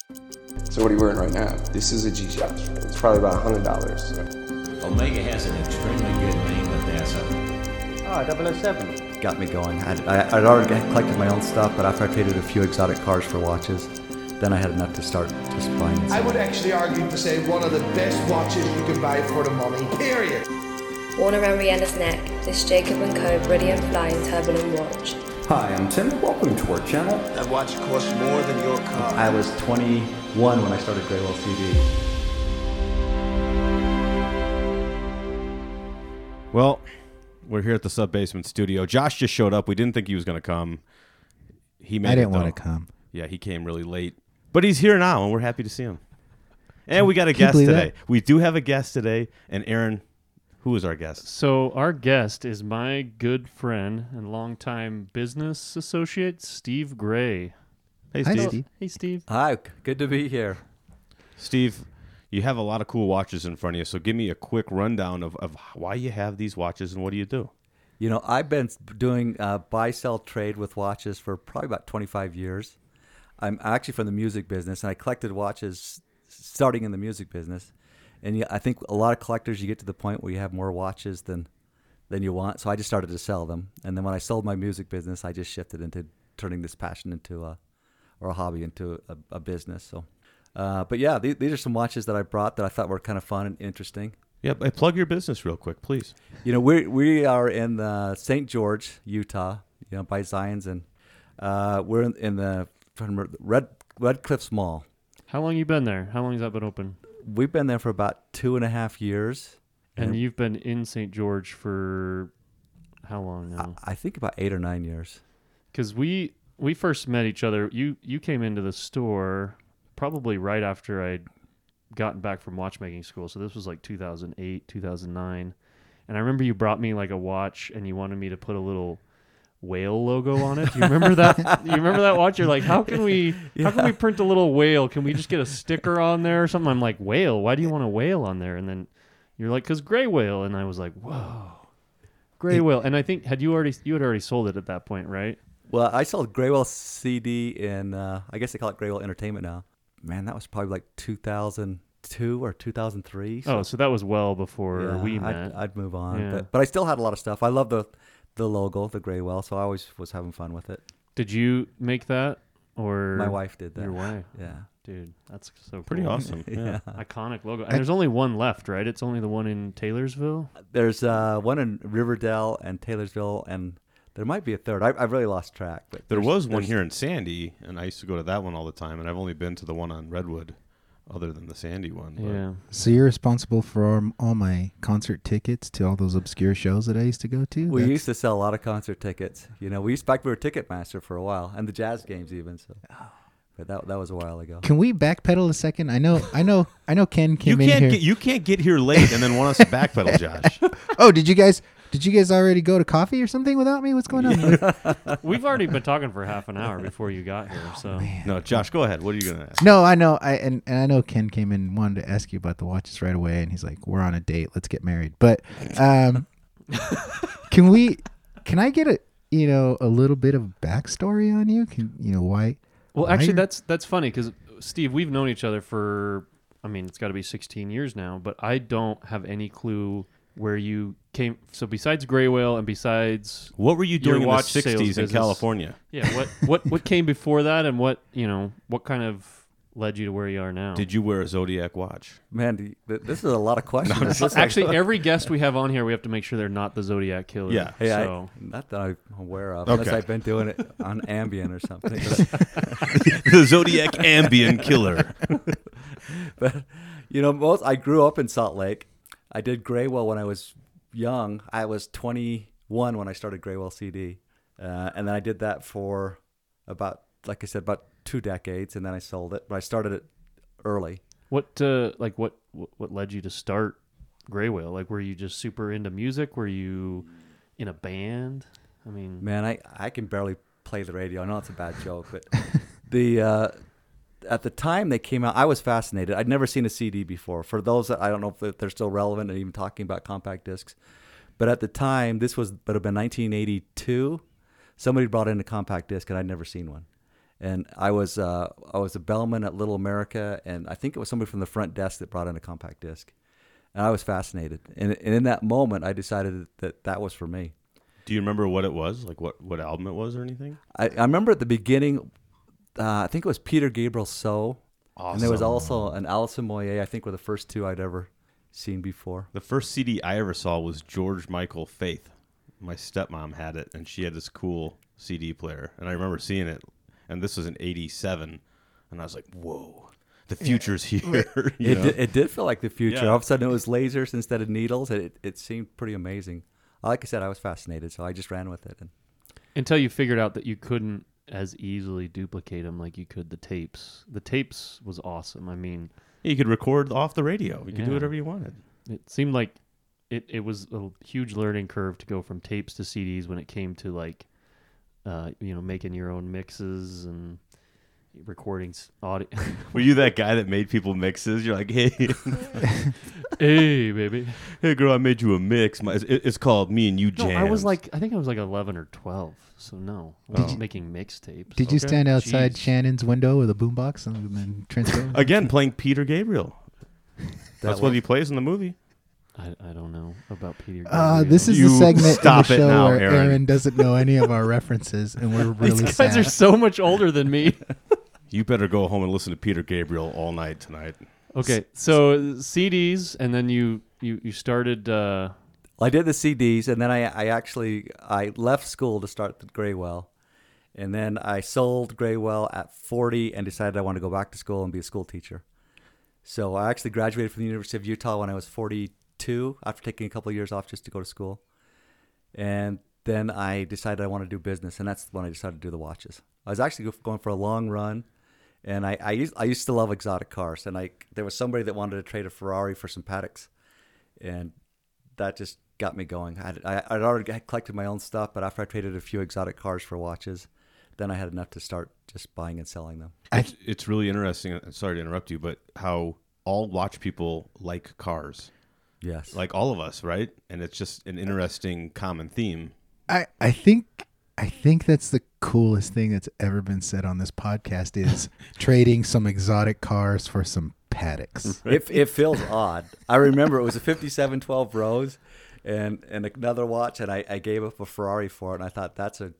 So what are you wearing right now? This is a G-Shock. It's probably about $100. So. Omega has an extremely good name, but that's a 007. Got me going. I'd already collected my own stuff, but after I traded a few exotic cars for watches, then I had enough to start just buying it. I would actually argue to say one of the best watches you can buy for the money, period. Worn around Rihanna's neck, this Jacob & Co. Brilliant Flying Turbulent watch. Hi, I'm Tim. Welcome to our channel. That watch costs more than your car. I was 21 when I started Graywell CD. Well, we're here at the Sub-Basement Studio. Josh just showed up. We didn't think he was going to come. He made I didn't it, want to come. Yeah, he came really late. But he's here now, and we're happy to see him. And we got a guest today. That? We do have a guest today. And Aaron, who is our guest? So our guest is my good friend and longtime business associate, Steve Gray. Hey, Hi, Steve. Steve. Hey, Steve. Hi, good to be here. Steve, you have a lot of cool watches in front of you, so give me a quick rundown of why you have these watches and what do you do? You know, I've been doing buy-sell trade with watches for probably about 25 years. I'm actually from the music business, and I collected watches starting in the music business. And I think a lot of collectors, you get to the point where you have more watches than you want. So I just started to sell them. And then when I sold my music business, I just shifted into turning this passion into a hobby into a business. So, but yeah, these are some watches that I brought that I thought were kind of fun and interesting. Yeah, plug your business real quick, please. You know, we are in St. George, Utah, you know, by Zions, and we're in the Red Cliffs Mall. How long you been there? How long has that been open? We've been there for about 2.5 years. And you've been in St. George for how long now? I think about 8 or 9 years. Because we first met each other. You came into the store probably right after I'd gotten back from watchmaking school. So this was like 2008, 2009. And I remember you brought me like a watch and you wanted me to put a little whale logo on it. Do you remember that? You remember that watch? You're like, how can we print a little whale? Can we just get a sticker on there or something? I'm like, whale? Why do you want a whale on there? And then you're like, because gray whale. And I was like, whoa, gray whale. And I think you had already sold it at that point, right? Well, I sold Graywell CD in, I guess they call it Graywell Entertainment now. Man, that was probably like 2002 or 2003. So that was well before we met. I'd move on. Yeah. But I still had a lot of stuff. I love the logo, the Graywell, so I always was having fun with it. Did you make that? Or my wife did that. Your wife? Yeah. Dude, that's so cool. Pretty awesome. Yeah. Iconic logo. And there's only one left, right? It's only the one in Taylorsville? There's one in Riverdale and Taylorsville, and there might be a third. I've really lost track. But There was one here in Sandy, and I used to go to that one all the time, and I've only been to the one on Redwood other than the Sandy one. But. Yeah. So you're responsible for all my concert tickets to all those obscure shows that I used to go to? We used to sell a lot of concert tickets. You know, we were Ticketmaster for a while, and the jazz games even. So, but that was a while ago. Can we backpedal a second? I know Ken came in here. You can't get here late and then want us to backpedal, Josh. Oh, did you guys already go to coffee or something without me? What's going on? We've already been talking for half an hour before you got here. So No, Josh, go ahead. What are you going to ask? No, I know. I know Ken came in and wanted to ask you about the watches right away, and he's like, "We're on a date. Let's get married." But can I get a little bit of backstory on you? Why? Well, actually, that's funny because Steve, we've known each other for, it's got to be 16 years now, but I don't have any clue where you came. So besides Gray Whale and besides what were you doing in the watch 60s in California? Yeah, what came before that, and what kind of led you to where you are now? Did you wear a Zodiac watch? Man, this is a lot of questions. Actually, every guest we have on here, we have to make sure they're not the Zodiac killer. Yeah. Hey, so. Not that I'm aware of, Okay. unless I've been doing it on Ambien or something. The Zodiac Ambien killer. But I grew up in Salt Lake. I did Graywell when I was young. I was 21 when I started Graywell CD, and then I did that for about 2 decades, and then I sold it. But I started it early. What led you to start Gray Whale? Like, were you just super into music? Were you in a band? Man, I can barely play the radio. I know it's a bad joke, but at the time they came out, I was fascinated. I'd never seen a CD before. For those that I don't know if they're still relevant and even talking about compact discs, but at the time, would have been 1982. Somebody brought in a compact disc, and I'd never seen one. And I was a bellman at Little America, and I think it was somebody from the front desk that brought in a compact disc. And I was fascinated. And in that moment, I decided that was for me. Do you remember what it was? Like what album it was or anything? I remember at the beginning, I think it was Peter Gabriel So. Awesome. And there was also an Alison Moyet, I think were the first two I'd ever seen before. The first CD I ever saw was George Michael Faith. My stepmom had it, and she had this cool CD player. And I remember seeing it, and this was in 87, and I was like, whoa, the future's here. It did feel like the future. Yeah. All of a sudden it was lasers instead of needles. It seemed pretty amazing. Like I said, I was fascinated, so I just ran with it. Until you figured out that you couldn't as easily duplicate them like you could the tapes. The tapes was awesome. I mean, You could record off the radio. You could do Yeah. whatever you wanted. it seemed like it was a huge learning curve to go from tapes to CDs when it came to like, making your own mixes and recording audio. Were you that guy that made people mixes? You're like, hey, Hey, baby. hey, girl, I made you a mix. It's called Me and You No, Jams. I think I was like 11 or 12. So no, I was making mixtapes. Did you Okay. stand outside Jeez. Shannon's window with a boombox and then transfer? Again, playing Peter Gabriel. That's what he plays in the movie. I don't know about Peter Gabriel. This is You the segment of stop the it show now, where Aaron. Aaron doesn't know any of our references, and we're really These guys sad. are so much older than me. You better go home and listen to Peter Gabriel all night tonight. Okay, so CDs, and then you started. Well, I did the CDs, and then I left school to start the Graywell. And then I sold Graywell at 40 and decided I wanted to go back to school and be a school teacher. So I actually graduated from the University of Utah when I was 42 after taking a couple of years off just to go to school. And then I decided I wanted to do business, and that's when I decided to do the watches. I was actually going for a long run, and I used to love exotic cars. And there was somebody that wanted to trade a Ferrari for some Patek's, and that just got me going. I'd already collected my own stuff, but after I traded a few exotic cars for watches, then I had enough to start just buying and selling them. It's really interesting. Sorry to interrupt you, but how all watch people like cars. Yes. Like all of us, right? And it's just an interesting common theme. I think that's the coolest thing that's ever been said on this podcast is trading some exotic cars for some Patek's. It feels odd. I remember it was a 57 12 Rose and another watch, and I gave up a Ferrari for it, and I thought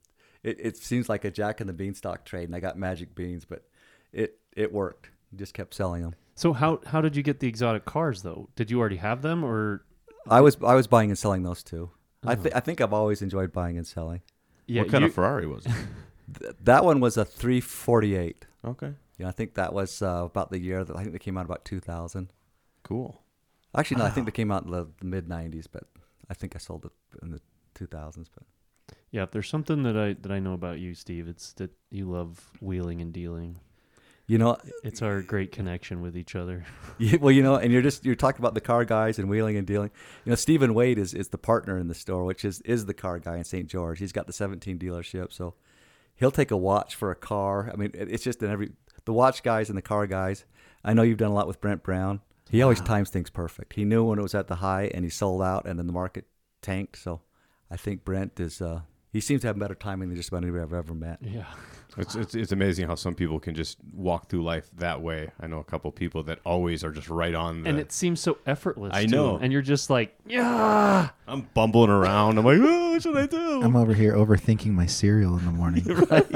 it seems like a Jack and the Beanstalk trade, and I got magic beans, but it worked. Just kept selling them. So how did you get the exotic cars though? Did you already have them, or I was buying and selling those too. I think I've always enjoyed buying and selling. What kind of Ferrari was it? That one was a 348. Okay. Yeah, I think that was about the year that I think they came out about 2000. Cool. Actually, no, I think they came out in the mid 90s, but I think I sold it in the 2000s. But yeah, if there's something that I know about you, Steve, it's that you love wheeling and dealing. you know, It's our great connection with each other. and you're talking about the car guys and wheeling and dealing. Stephen Wade is the partner in the store, which is the car guy in St. George. He's got the 17 dealership, so he'll take a watch for a car. I mean, it's just the watch guys and the car guys. I know you've done a lot with Brent Brown. He always times things perfect. He knew when it was at the high and he sold out, and then the market tanked. So I think Brent is he seems to have better timing than just about anybody I've ever met. Yeah. It's amazing how some people can just walk through life that way. I know a couple people that always are just right on. And it seems so effortless. I too. know. And you're just like, yeah. I'm bumbling around. I'm like, oh, what should I do? I'm over here overthinking my cereal in the morning.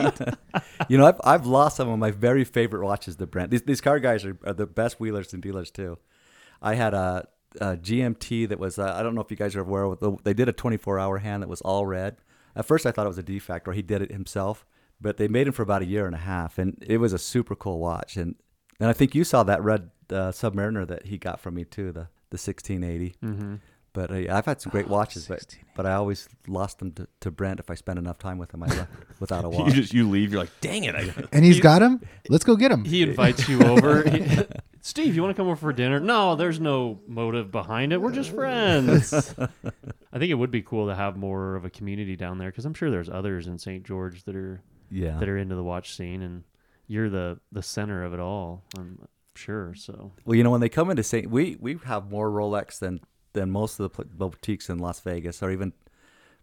I've lost some of my very favorite watches to Brent. These car guys are the best wheelers and dealers too. I had a GMT that was I don't know if you guys are aware of. They did a 24-hour hand that was all red. At first I thought it was a defect or he did it himself, but they made him for about a year and a half, and it was a super cool watch. And I think you saw that red Submariner that he got from me too, the 1680. Mm-hmm. But I've had some great watches, but I always lost them to Brent if I spent enough time with him. I left without a watch. You leave. You're like, dang it. And he's got him? Let's go get him. He invites you over. Steve, you want to come over for dinner? No, there's no motive behind it. We're just friends. I think it would be cool to have more of a community down there because I'm sure there's others in St. George that are into the watch scene, and you're the center of it all. I'm sure. So when they come into we have more Rolex than most of the boutiques in Las Vegas, or even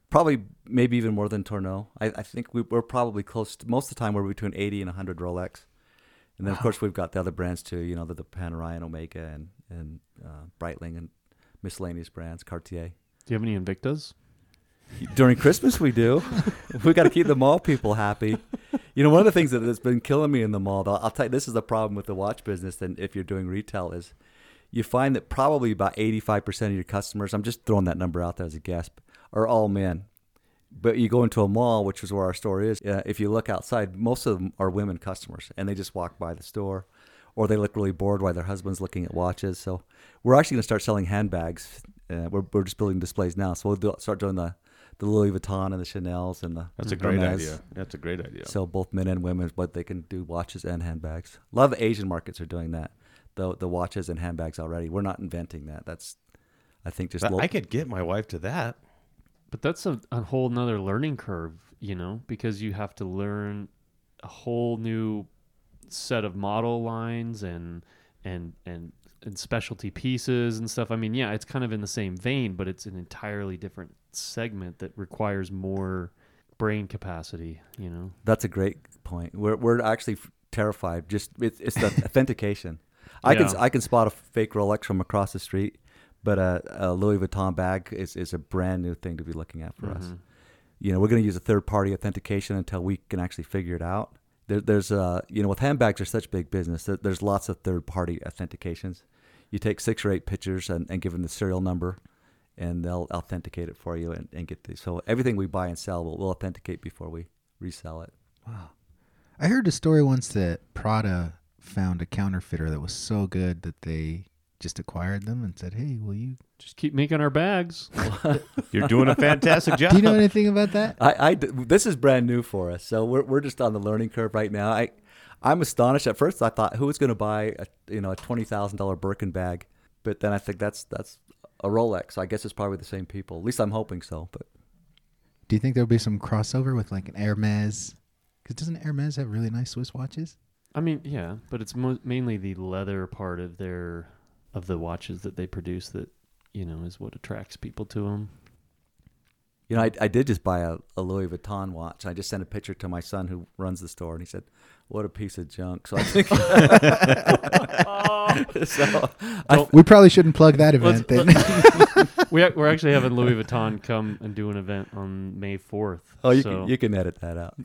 Probably, maybe even more than Tourneau. I think we're probably close to, most of the time we're between 80 and 100 Rolex. And then, of course, we've got the other brands, too, you know, the Panerai and Omega and Breitling and miscellaneous brands, Cartier. Do you have any Invictas? During Christmas, we do. We got to keep the mall people happy. You know, one of the things that has been killing me in the mall, though, I'll tell you, this is the problem with the watch business, and if you're doing retail, is you find that probably about 85% of your customers, I'm just throwing that number out there as a guess, are all men. But you go into a mall, which is where our store is, if you look outside, most of them are women customers, and they just walk by the store, or they look really bored while their husband's looking at watches. So we're actually going to start selling handbags. We're just building displays now, so we'll start doing the Louis Vuitton and the Chanels and the That's a great Hermes. idea. That's a great idea. So both men and women, but they can do watches and handbags. A lot of the Asian markets are doing that, the watches and handbags already. We're not inventing that. That's, I think, just I could get my wife to that. But that's a whole nother learning curve, you know, because you have to learn a whole new set of model lines and specialty pieces and stuff. I mean, yeah, it's kind of in the same vein, but it's an entirely different segment that requires more brain capacity, you know. That's a great point. We're actually terrified. Just it's the authentication. I can spot a fake Rolex from across the street, but a Louis Vuitton bag is a brand new thing to be looking at for us. You know, we're going to use a third-party authentication until we can actually figure it out. There's you know, with handbags are such big business, there's lots of third-party authentications. You take 6 or 8 pictures and give them the serial number, and they'll authenticate it for you and get these. So everything we buy and sell, we'll authenticate before we resell it. Wow. I heard a story once that Prada found a counterfeiter that was so good that they just acquired them and said, "Hey, will you just keep making our bags?" You're doing a fantastic job. Do you know anything about that? This is brand new for us, so we're just on the learning curve right now. I'm astonished. At first, I thought, who was going to buy a $20,000 Birkin bag? But then I think that's a Rolex. So I guess it's probably the same people. At least I'm hoping so. But do you think there'll be some crossover with like an Hermes? Because doesn't Hermes have really nice Swiss watches? I mean, yeah, but it's mainly the leather part of the watches that they produce that, you know, is what attracts people to them. You know, I did just buy a Louis Vuitton watch. I just sent a picture to my son who runs the store, and he said, "What a piece of junk." So I think we probably shouldn't plug that event then. We're actually having Louis Vuitton come and do an event on May 4th. Oh, you can edit that out.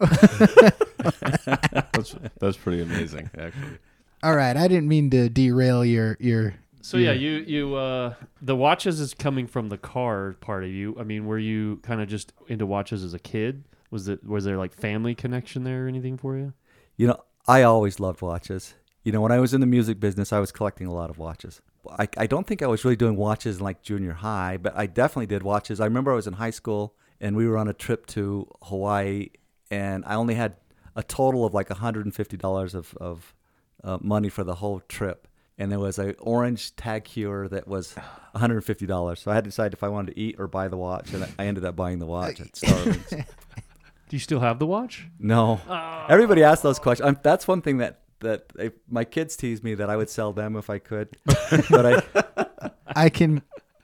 That's pretty amazing, actually. All right, I didn't mean to derail your. So yeah, you the watches is coming from the car part of you. I mean, were you kind of just into watches as a kid? Was there like family connection there or anything for you? You know, I always loved watches. You know, when I was in the music business, I was collecting a lot of watches. I don't think I was really doing watches in like junior high, but I definitely did watches. I remember I was in high school and we were on a trip to Hawaii, and I only had a total of like $150 of money for the whole trip. And there was an orange Tag Heuer that was $150. So I had to decide if I wanted to eat or buy the watch, and I ended up buying the watch at Starlings. Do you still have the watch? No. Everybody asks those questions. That's one thing that my kids tease me that I would sell them if I could. But I can.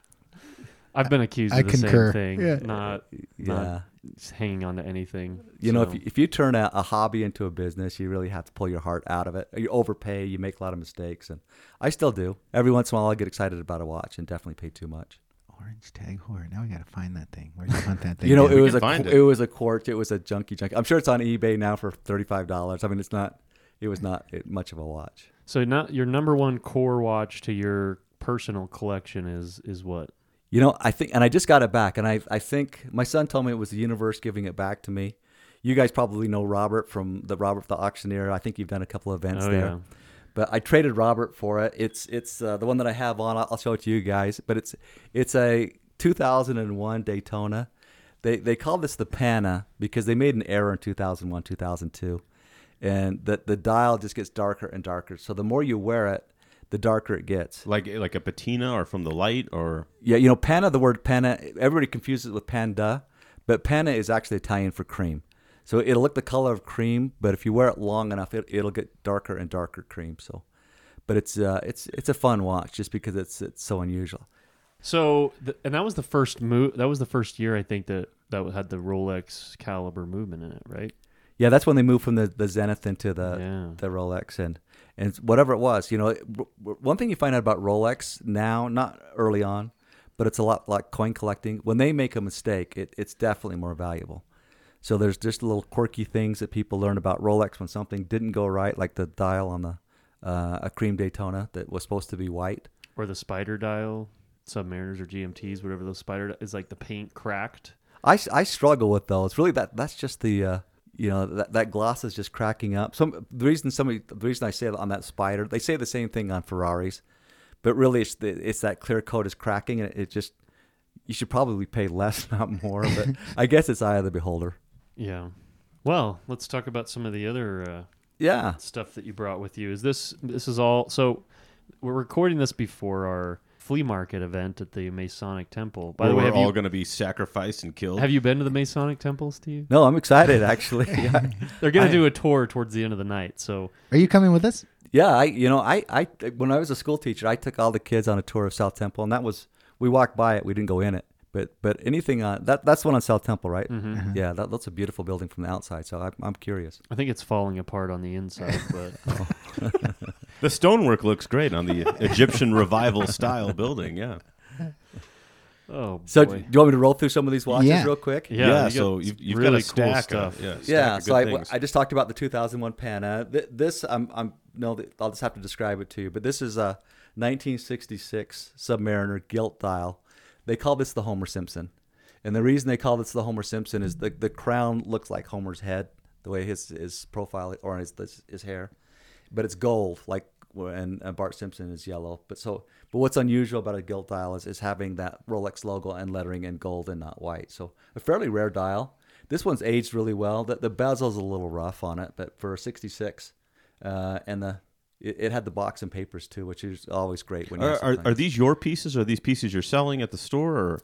I've been accused I of the concur. same thing. Yeah. Not hanging on to anything. You know, if you turn a hobby into a business, you really have to pull your heart out of it. You overpay, you make a lot of mistakes, and I still do. Every once in a while, I get excited about a watch and definitely pay too much. Orange Tag Heuer. Now we got to find that thing. Where'd you hunt that thing? You know, down? it was a quartz. It was a junky. I'm sure it's on eBay now for $35. I mean, it was not much of a watch. So now your number one core watch to your personal collection is what? You know, I think, and I just got it back, and I think my son told me it was the universe giving it back to me. You guys probably know Robert from the Auctioneer. I think you've done a couple of events there. Yeah. But I traded Robert for it. It's the one that I have on. I'll show it to you guys. But it's a 2001 Daytona. They call this the Pana because they made an error in 2001, 2002, and the dial just gets darker and darker. So the more you wear it, the darker it gets. Like a patina or from the light or? Yeah, you know, Pana, the word Pana, everybody confuses it with Panda, but Pana is actually Italian for cream. So it'll look the color of cream, but if you wear it long enough, it'll get darker and darker cream. So, but it's a fun watch just because it's so unusual. So, and that was the first move. That was the first year I think that had the Rolex caliber movement in it, right? Yeah, that's when they moved from the Zenith into the Rolex and whatever it was. You know, one thing you find out about Rolex now, not early on, but it's a lot like coin collecting. When they make a mistake, it's definitely more valuable. So there's just little quirky things that people learn about Rolex when something didn't go right, like the dial on the a cream Daytona that was supposed to be white, or the spider dial, Submariners or GMTs, whatever those spider is like the paint cracked. I struggle with those. Really, that's just the that gloss is just cracking up. The reason I say it on that spider, they say the same thing on Ferraris, but really it's that clear coat is cracking, and it just, you should probably pay less, not more. But I guess it's eye of the beholder. Yeah. Well, let's talk about some of the other stuff that you brought with you. This is all, so we're recording this before our flea market event at the Masonic Temple. By the way, we're all going to be sacrificed and killed. Have you been to the Masonic Temple, Steve? No, I'm excited actually. Yeah. They're going to do a tour towards the end of the night. So, are you coming with us? Yeah, I when I was a school teacher, I took all the kids on a tour of South Temple, and we walked by it, we didn't go in it. But anything on that's one on South Temple, right? Mm-hmm. Uh-huh. Yeah, that's a beautiful building from the outside. So I'm curious. I think it's falling apart on the inside, but the stonework looks great on the Egyptian revival style building. Yeah. Oh, so boy. do you want me to roll through some of these watches real quick? Yeah. So you've really got a stack cool stuff. So I just talked about the 2001 Pana. This I'll just have to describe it to you. But this is a 1966 Submariner gilt dial. They call this the Homer Simpson, and the reason they call this the Homer Simpson is the crown looks like Homer's head, the way his profile or his hair, but it's gold, like, and Bart Simpson is yellow. But what's unusual about a gilt dial is having that Rolex logo and lettering in gold and not white. So a fairly rare dial. This one's aged really well. The bezel's a little rough on it, but for a 66, and it had the box and papers too, which is always great. When are these your pieces? Or are these pieces you're selling at the store? Or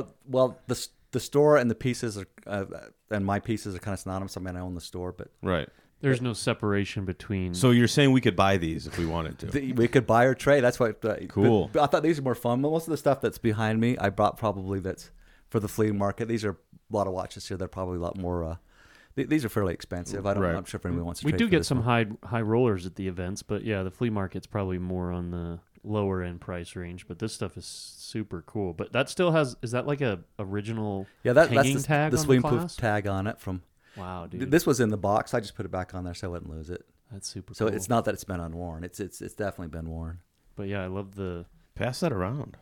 the store and the pieces are and my pieces are kind of synonymous. I mean, I own the store, but right. There's no separation between. So you're saying we could buy these if we wanted to? We could buy or trade. That's what. Cool. But I thought these are more fun. Most of the stuff that's behind me, I brought probably that's for the flea market. These are a lot of watches here. They're probably a lot more. These are fairly expensive. I'm not sure if anyone wants to. We trade do for get this some one. high rollers at the events, but yeah, the flea market's probably more on the lower end price range. But this stuff is super cool. But that still has. Is that like a original? Yeah, that's hanging tag the on swing the proof clasp? tag on it from. Wow, dude. This was in the box. I just put it back on there so I wouldn't lose it. That's super So cool. it's not that it's been unworn. It's definitely been worn. But yeah, I love Pass that around.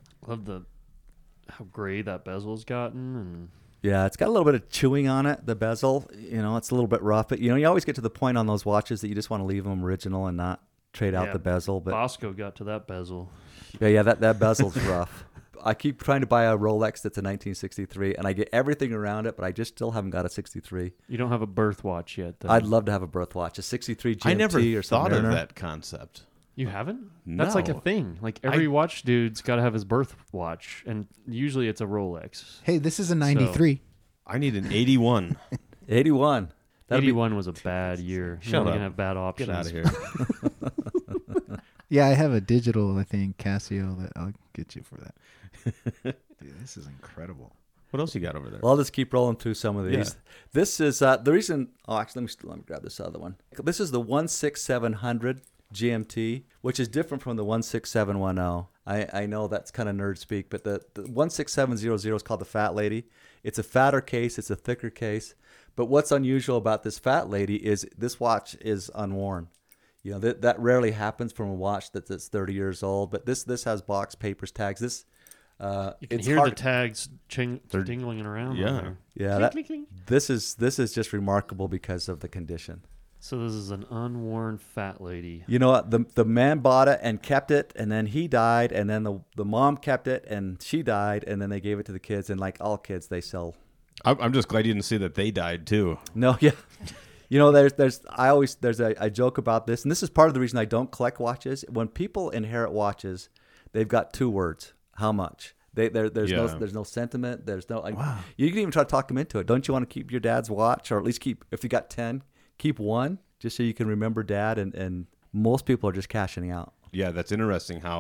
how gray that bezel's gotten, and Yeah, it's got a little bit of chewing on it. The bezel, it's a little bit rough. But you always get to the point on those watches that you just want to leave them original and not trade out the bezel. But Bosco got to that bezel. yeah, that bezel's rough. I keep trying to buy a Rolex that's a 1963, and I get everything around it, but I just still haven't got a 63. You don't have a birth watch yet, though. I'd love to have a birth watch, a 63 GMT I never or thought something. of that concept. You haven't? That's like a No. thing. Like every watch dude's got to have his birth watch, and usually it's a Rolex. Hey, this is a 93. I need an 81. 81. 81 was a bad year. Shut You're only up. gonna have bad options. Get out of here. Yeah, I have a digital, I think, Casio that I'll get you for that. Dude, this is incredible. What else you got over there? Well, I'll just keep rolling through some of these. Yeah. This is the reason. Oh, actually, let me grab this other one. This is the 16700 GMT, which is different from the 16710. I know that's kind of nerd speak, but the 16700 is called the Fat Lady. It's a fatter case. It's a thicker case. But what's unusual about this Fat Lady is this watch is unworn. That rarely happens from a watch that's 30 years old. But this has box, papers, tags. This You can it's hear hard the tags dingling around. Yeah. on there. Yeah, Clink, clink, clink. this is just remarkable because of the condition. So this is an unworn Fat Lady. You know what? The man bought it and kept it, and then he died, and then the mom kept it and she died, and then they gave it to the kids. And like all kids, they sell. I'm just glad you didn't see that they died too. No, yeah. There's a joke about this, and this is part of the reason I don't collect watches. When people inherit watches, they've got two words: how much. There's no sentiment. There's no. You can even try to talk them into it. Don't you want to keep your dad's watch, or at least keep, if you got 10, keep one, just so you can remember dad. And most people are just cashing out. Yeah, that's interesting how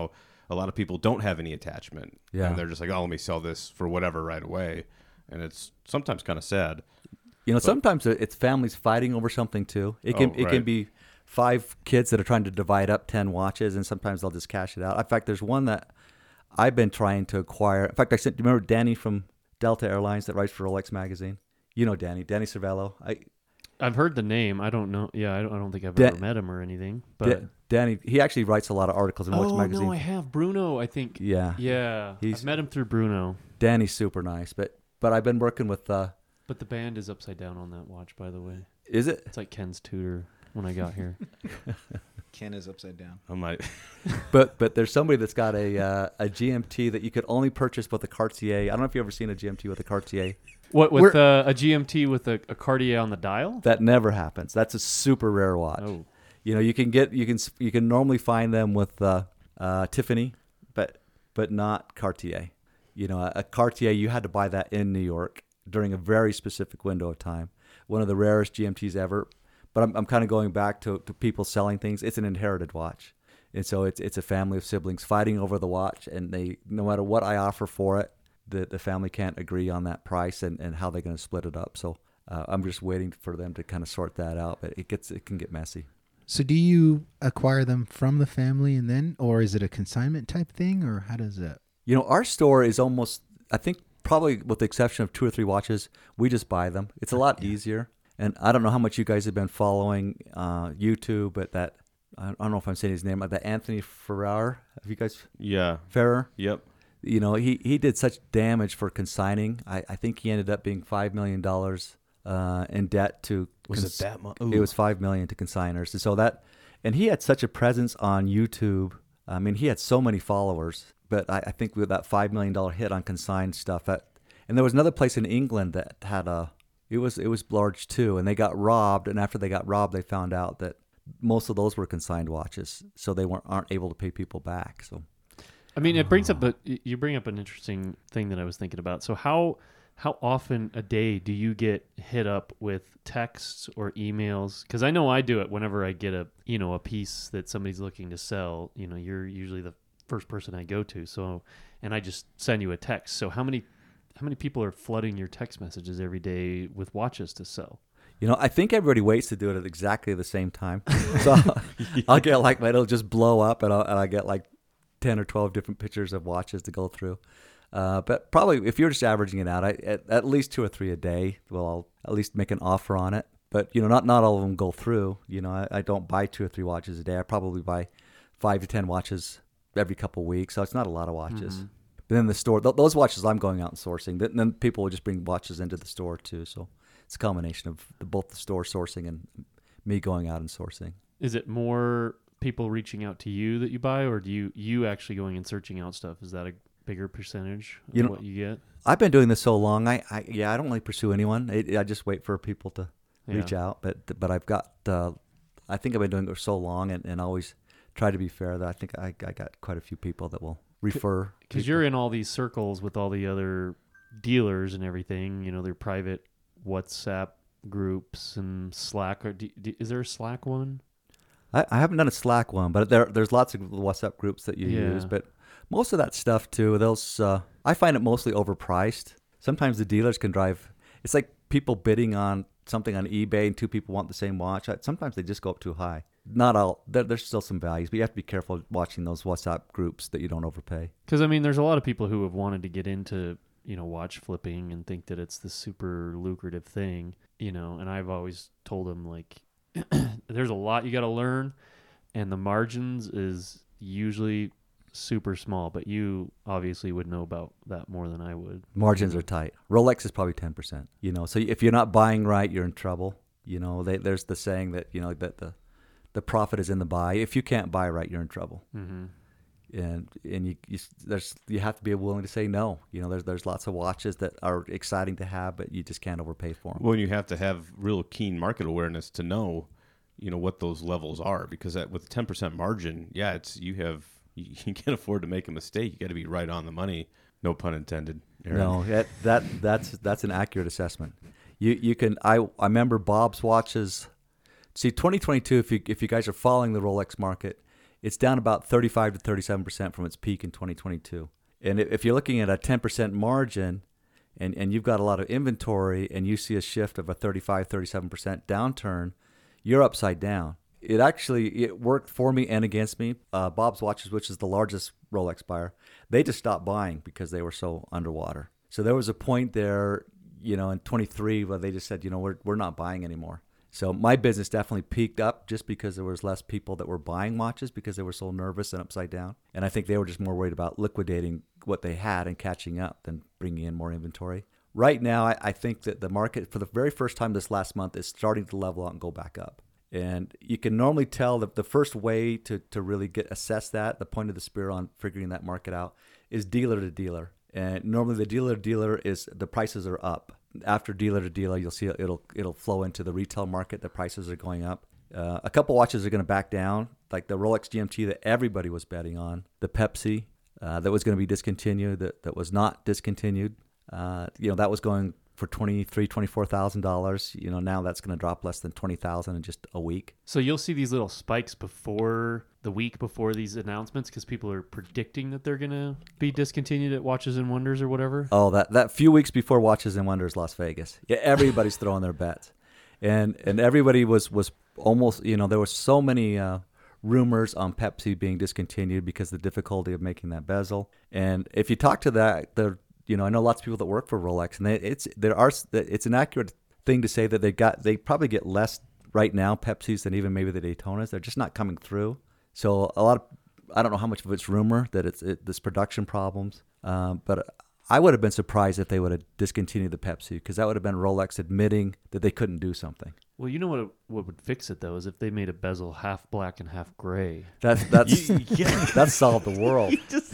a lot of people don't have any attachment. Yeah. And they're just like, oh, let me sell this for whatever right away. And it's sometimes kind of sad. Sometimes it's families fighting over something too. It can right. be 5 kids that are trying to divide up 10 watches, and sometimes they'll just cash it out. In fact, there's one that I've been trying to acquire. In fact, do you remember Danny from Delta Airlines that writes for Rolex magazine? You know Danny Cervello. I've heard the name. I don't know. Yeah, I don't think I've ever met him or anything. But Danny, he actually writes a lot of articles in Rolex magazine. Oh no, I have Bruno. I think. Yeah. I've met him through Bruno. Danny's super nice, but I've been working with. But the band is upside down on that watch, by the way. Is it? It's like Ken's Tudor when I got here. Ken is upside down. I'm like, but there's somebody that's got a GMT that you could only purchase with a Cartier. I don't know if you've ever seen a GMT with a Cartier. What with a GMT with a Cartier on the dial? That never happens. That's a super rare watch. Oh. You can normally find them with Tiffany, but not Cartier. A Cartier, you had to buy that in New York during a very specific window of time. One of the rarest GMTs ever. But I'm kind of going back to people selling things. It's an inherited watch. And so it's a family of siblings fighting over the watch, and no matter what I offer for it, the family can't agree on that price and how they're going to split it up. So I'm just waiting for them to kind of sort that out, but it can get messy. So do you acquire them from the family and then, or is it a consignment type thing, or how does it? Our store is almost, I think probably with the exception of 2 or 3 watches, we just buy them. It's a lot easier. And I don't know how much you guys have been following YouTube, but I don't know if I'm saying his name, that Anthony Ferrer. Have you guys? yeah. Ferrer? Yep. He did such damage for consigning. I think he ended up being $5 million in debt to. Was it that much? It was $5 million to consigners. And so and he had such a presence on YouTube. I mean, he had so many followers, but I think with that $5 million hit on consigned stuff, and there was another place in England that had it was large too, and they got robbed. And after they got robbed, they found out that most of those were consigned watches, so they aren't able to pay people back. So. I mean, you bring up an interesting thing that I was thinking about. So how often a day do you get hit up with texts or emails? Because I know I do it whenever I get a piece that somebody's looking to sell. You're usually the first person I go to. So, and I just send you a text. So how many people are flooding your text messages every day with watches to sell? I think everybody waits to do it at exactly the same time. So I'll get it'll just blow up, and I get 10 or 12 different pictures of watches to go through. But probably if you're just averaging it out, at least 2 or 3 a day, I'll at least make an offer on it. But, not all of them go through. I don't buy 2 or 3 watches a day. I probably buy 5 to 10 watches every couple of weeks. So it's not a lot of watches. Mm-hmm. But then the store, those watches I'm going out and sourcing. Then people will just bring watches into the store too. So it's a combination of both the store sourcing and me going out and sourcing. Is it more people reaching out to you that you buy, or do you actually going and searching out stuff? Is that a bigger percentage of what you get? I've been doing this so long. I don't really pursue anyone. I just wait for people to reach out. But I've got I think I've been doing it for so long and always try to be fair that I think I got quite a few people that will refer. Because you're in all these circles with all the other dealers and everything. They're private WhatsApp groups and Slack. Is there a Slack one? I haven't done a Slack one, but there's lots of WhatsApp groups that you use. But most of that stuff too, I find it mostly overpriced. Sometimes the dealers can drive. It's like people bidding on something on eBay, and 2 people want the same watch. Sometimes they just go up too high. Not all. There's still some values, but you have to be careful watching those WhatsApp groups that you don't overpay. Because there's a lot of people who have wanted to get into watch flipping and think that it's the super lucrative thing. And I've always told them there's a lot you got to learn, and the margins is usually super small, but you obviously would know about that more than I would. Margins are tight. Rolex is probably 10%, so if you're not buying right, you're in trouble. There's the saying that, that the profit is in the buy. If you can't buy right, you're in trouble. Mm-hmm. And you have to be willing to say no. There's lots of watches that are exciting to have, but you just can't overpay for them. Well, you have to have real keen market awareness to know, what those levels are, because with 10% margin, you can't afford to make a mistake. You got to be right on the money. No pun intended, Aaron. No, that's an accurate assessment. You can. I remember Bob's watches. See, 2022. If you guys are following the Rolex market, it's down about 35 to 37% from its peak in 2022. And if you're looking at a 10% margin and you've got a lot of inventory and you see a shift of a 35, 37% downturn, you're upside down. It worked for me and against me. Bob's Watches, which is the largest Rolex buyer, they just stopped buying because they were so underwater. So there was a point there, in 23 where they just said, we're not buying anymore. So my business definitely peaked up just because there was less people that were buying watches because they were so nervous and upside down. And I think they were just more worried about liquidating what they had and catching up than bringing in more inventory. Right now, I think that the market, for the very first time this last month, is starting to level out and go back up. And you can normally tell that the first way to really assess that, the point of the spear on figuring that market out, is dealer to dealer. And normally the dealer to dealer is the prices are up. After dealer to dealer, you'll see it'll flow into the retail market. The prices are going up. A couple watches are going to back down, like the Rolex GMT that everybody was betting on, the Pepsi that was going to be discontinued, that was not discontinued. That was going for $24,000. Now that's going to drop less than $20,000 in just a week. So you'll see these little spikes before the week before these announcements because people are predicting that they're going to be discontinued at Watches and Wonders or whatever. Oh, that few weeks before Watches and Wonders Las Vegas. Yeah, everybody's throwing their bets. And everybody was almost, there were so many rumors on Pepsi being discontinued because of the difficulty of making that bezel. And if you talk to I know lots of people that work for Rolex, and it's an accurate thing to say that they probably get less right now Pepsis than even maybe the Daytonas. They're just not coming through. So I don't know how much of it's rumor that this production problems, but I would have been surprised if they would have discontinued the Pepsi because that would have been Rolex admitting that they couldn't do something. Well, you know what would fix it though is if they made a bezel half black and half gray. That's solved the world.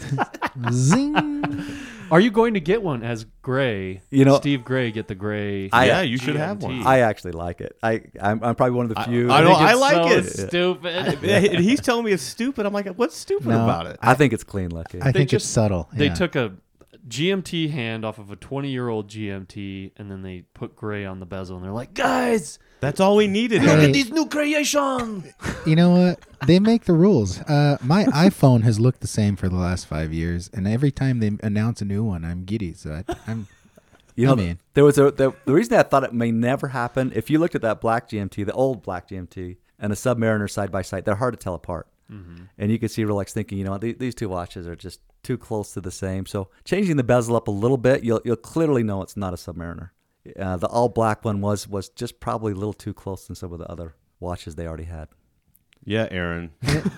Zing. Are you going to get one as gray? Steve Gray get the gray. You should have one. I actually like it. I'm probably one of the few. I like it. Stupid. And he's telling me it's stupid. I'm like, what's stupid about it? I think it's clean looking. I think it's subtle. They Yeah. took a GMT hand off of a 20-year-old GMT, and then they put gray on the bezel, and they're like, guys, that's all we needed. Hey. look at this new creation. You know what? They make the rules. My iPhone has looked the same for the last 5 years, and every time they announce a new one, I'm giddy. So I'm. There was the reason I thought it may never happen. If you looked at that black GMT, the old black GMT, and a Submariner side by side, they're hard to tell apart. Mm-hmm. And you can see Rolex thinking, these two watches are just too close to the same. So changing the bezel up a little bit, you'll clearly know it's not a Submariner. The all black one was just probably a little too close than some of the other watches they already had. Yeah, Aaron.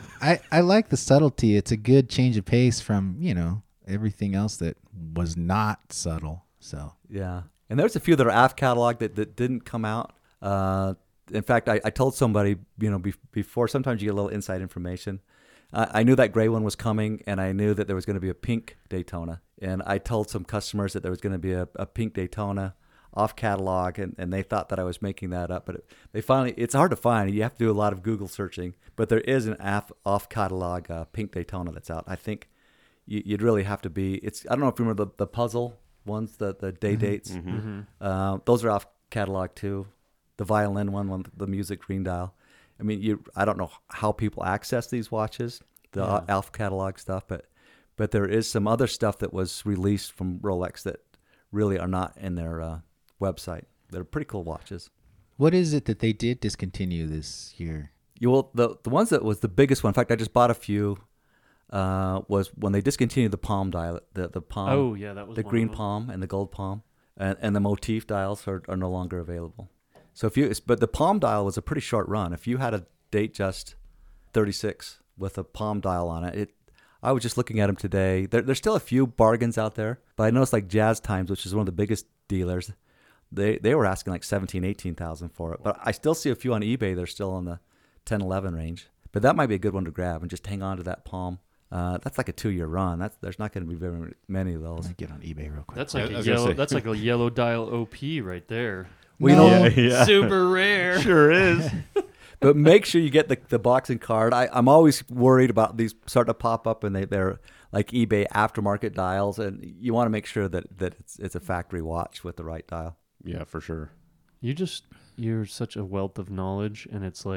I like the subtlety. It's a good change of pace from everything else that was not subtle. So yeah, and there's a few that are AF catalog that didn't come out. In fact, I told somebody, before, sometimes you get a little inside information. I knew that gray one was coming, and I knew that there was going to be a pink Daytona. And I told some customers that there was going to be a pink Daytona off catalog, and they thought that I was making that up. But it's hard to find. You have to do a lot of Google searching. But there is an off catalog pink Daytona that's out. I think you'd really have to be. I don't know if you remember the puzzle ones, the day dates. Mm-hmm. Those are off catalog too. The violin one, the music green dial. I mean, I don't know how people access these watches, the ALF catalog stuff, but there is some other stuff that was released from Rolex that really are not in their website. They're pretty cool watches. what is it that they did discontinue this year? Well, the ones that was the biggest one. In fact, I just bought a few. Was when they discontinued the palm dial, the palm. Oh yeah, that was the one green of them. palm and the gold palm, and the motif dials are no longer available. So but the palm dial was a pretty short run. If you had a Datejust 36 with a palm dial on it, I was just looking at them today. There's still a few bargains out there, but I noticed like Jazz Times, which is one of the biggest dealers, they were asking like 17,000, 18,000 for it. But I still see a few on eBay. They're still in the 10, 11 range. But that might be a good one to grab and just hang on to that palm. That's like a 2-year run. There's not going to be very many of those. Get on eBay real quick. That's like a yellow. That's like a yellow dial OP right there. Yeah. Super rare. Sure is. But make sure you get the boxing card. I'm always worried about these starting to pop up, and they're like eBay aftermarket dials, and you want to make sure that it's a factory watch with the right dial. Yeah, for sure. You're such a wealth of knowledge, and it's like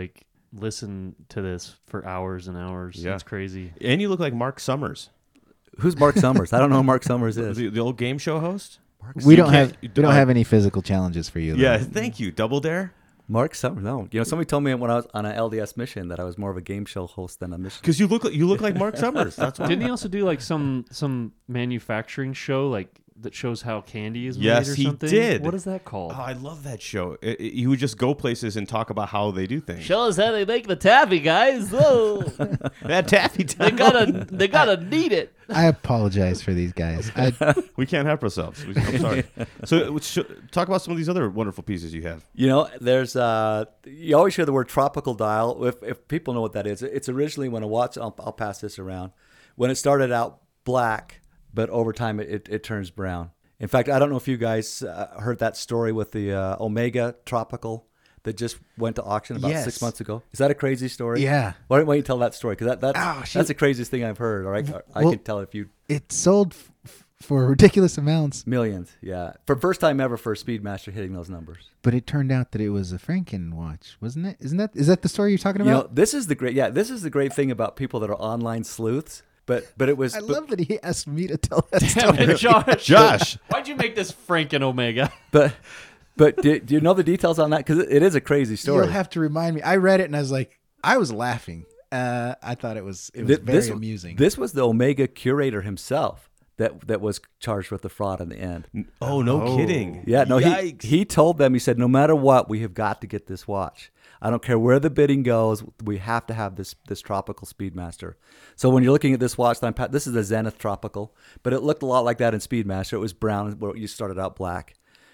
listen to this for hours and hours. Yeah. It's crazy. And you look like Mark Summers, Who's Mark Summers? I don't know who Mark Summers is. the old game show host. We don't can't- have any physical challenges for you. Though. Yeah, thank you. Double Dare. Mark Summers? No. You know, somebody told me when I was on an LDS mission that I was more of a game show host than a mission. Because you look like Mark Summers. That's why. Didn't he also do like some manufacturing show like that shows how candy is made Yes, or he something? did. What is that called? Oh, I love that show. He would just go places and talk about how they do things. Show us how they make the taffy, guys. Whoa. That taffy they time. gotta need it. I apologize for these guys. We can't help ourselves. I'm sorry. So talk about some of these other wonderful pieces you have. You know, there's you always hear the word tropical dial. If people know what that is, it's originally when a watch. I'll pass this around. When it started out black, but over time it turns brown. In fact, I don't know if you guys heard that story with the Omega Tropical that just went to auction about 6 months ago. Is that a crazy story? Yeah. Why don't you tell that story? Because that's the craziest thing I've heard. All right, I can tell if you. It sold for ridiculous amounts. Millions, yeah. For first time ever for a Speedmaster hitting those numbers. But it turned out that it was a Franken watch, wasn't it? Is that the story you're talking You know, about? this is the great thing about people that are online sleuths. But it was. I love that he asked me to tell that Damn story. it, Josh. Why'd you make this Franken Omega? But do you know the details on that? Because it is a crazy story. You'll have to remind me. I read it and I was like, I was laughing. I thought it was very amusing. This was the Omega curator himself that was charged with the fraud in the end. Oh, no kidding. Yeah, no, Yikes. he told them, he said, no matter what, we have got to get this watch. I don't care where the bidding goes, we have to have this Tropical Speedmaster. So when you're looking at this watch, this is a Zenith Tropical, but it looked a lot like that in Speedmaster. It was brown, where you started out black.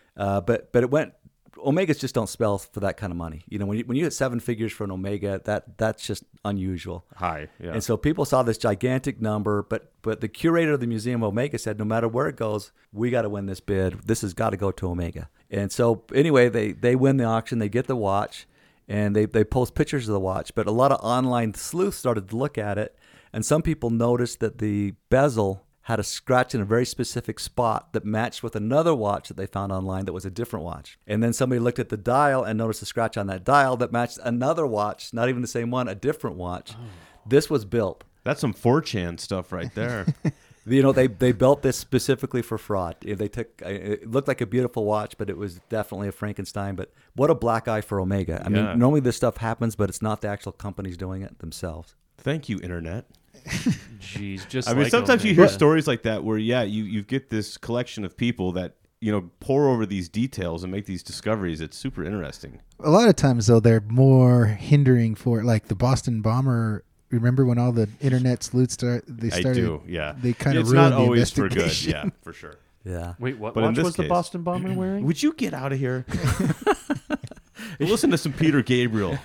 But it went. Omegas just don't spell for that kind of money. You know, when you hit seven figures for an Omega, that's just unusual. High, yeah. And so people saw this gigantic number, but the curator of the Museum of Omega said, no matter where it goes, we got to win this bid. This has got to go to Omega. And so anyway, they win the auction, they get the watch, and they post pictures of the watch. But a lot of online sleuths started to look at it, and some people noticed that the bezel had a scratch in a very specific spot that matched with another watch that they found online that was a different watch. And then somebody looked at the dial and noticed a scratch on that dial that matched another watch, not even the same one, a different watch. Oh. This was built. That's some 4chan stuff right there. You know, they built this specifically for fraud. They took it looked like a beautiful watch, but it was definitely a Frankenstein. But what a black eye for Omega. I mean, normally this stuff happens, but it's not the actual companies doing it themselves. Thank you, Internet. Jeez, just I mean, sometimes you hear stories like that where, you get this collection of people that, pour over these details and make these discoveries. It's super interesting. A lot of times, though, they're more hindering for, like, the Boston bomber. Remember when all the internet sleuths started? I do, yeah. They kind of it's ruined not the always for good, investigation. yeah, for sure. Yeah. Wait, what But in watch this was the case- Boston bomber wearing? Would you get out of here? Listen to some Peter Gabriel.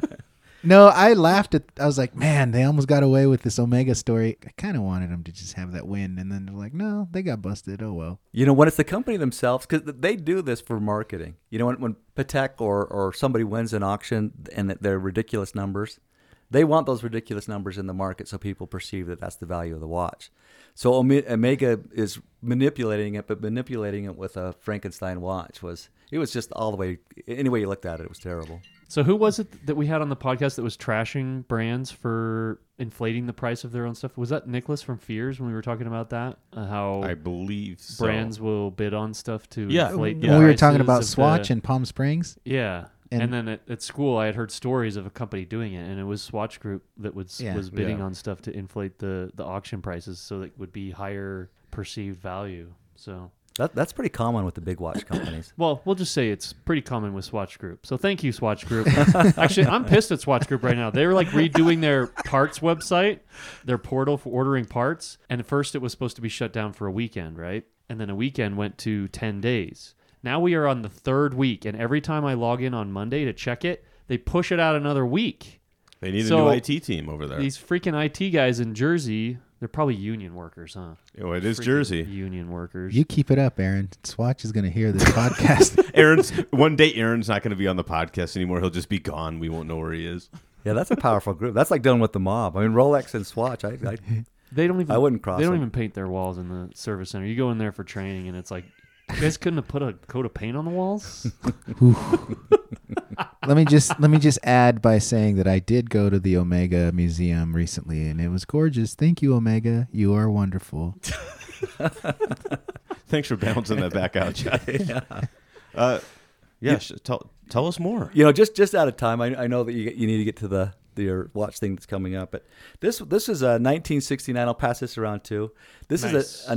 No, I laughed at. I was like, man, they almost got away with this Omega story. I kind of wanted them to just have that win, and then they're like, no, they got busted. Oh well. You know, when it's the company themselves, because they do this for marketing. You know, when Patek or somebody wins an auction and they're ridiculous numbers, they want those ridiculous numbers in the market so people perceive that that's the value of the watch. So Omega is manipulating it, but manipulating it with a Frankenstein watch was just all the way. Any way you looked at it, it was terrible. So who was it that we had on the podcast that was trashing brands for inflating the price of their own stuff? Was that Nicholas from Fears when we were talking about that? How I believe so. brands will bid on stuff to Yeah. inflate When we were talking prices about of Swatch the- and Palm Springs. Yeah. And- And then at school, I had heard stories of a company doing it, and it was Swatch Group that was bidding on stuff to inflate the auction prices so that it would be higher perceived value. So That's pretty common with the big watch companies. well, we'll just say it's pretty common with Swatch Group. So thank you, Swatch Group. Actually, I'm pissed at Swatch Group right now. They were like redoing their parts website, their portal for ordering parts. And at first it was supposed to be shut down for a weekend, right? And then a weekend went to 10 days. Now we are on the third week. And every time I log in on Monday to check it, they push it out another week. They need a So new IT team over there. These freaking IT guys in Jersey, they're probably union workers, huh? Oh, it is Freaking Jersey. Union workers. You keep it up, Aaron. Swatch is going to hear this podcast. One day Aaron's not going to be on the podcast anymore. He'll just be gone. We won't know where he is. Yeah, that's a powerful group. That's like dealing with the mob. I mean, Rolex and Swatch. They don't even. I wouldn't cross They don't them. even paint their walls in the service center. You go in there for training, and it's like, you guys couldn't have put a coat of paint on the walls. Let me just add by saying that I did go to the Omega Museum recently, and it was gorgeous. Thank you, Omega. You are wonderful. Thanks for balancing that back out, Chad. Tell us more. Just out of time, I know that you need to get to your watch thing that's coming up, but this is a 1969. I'll pass this around too. This is a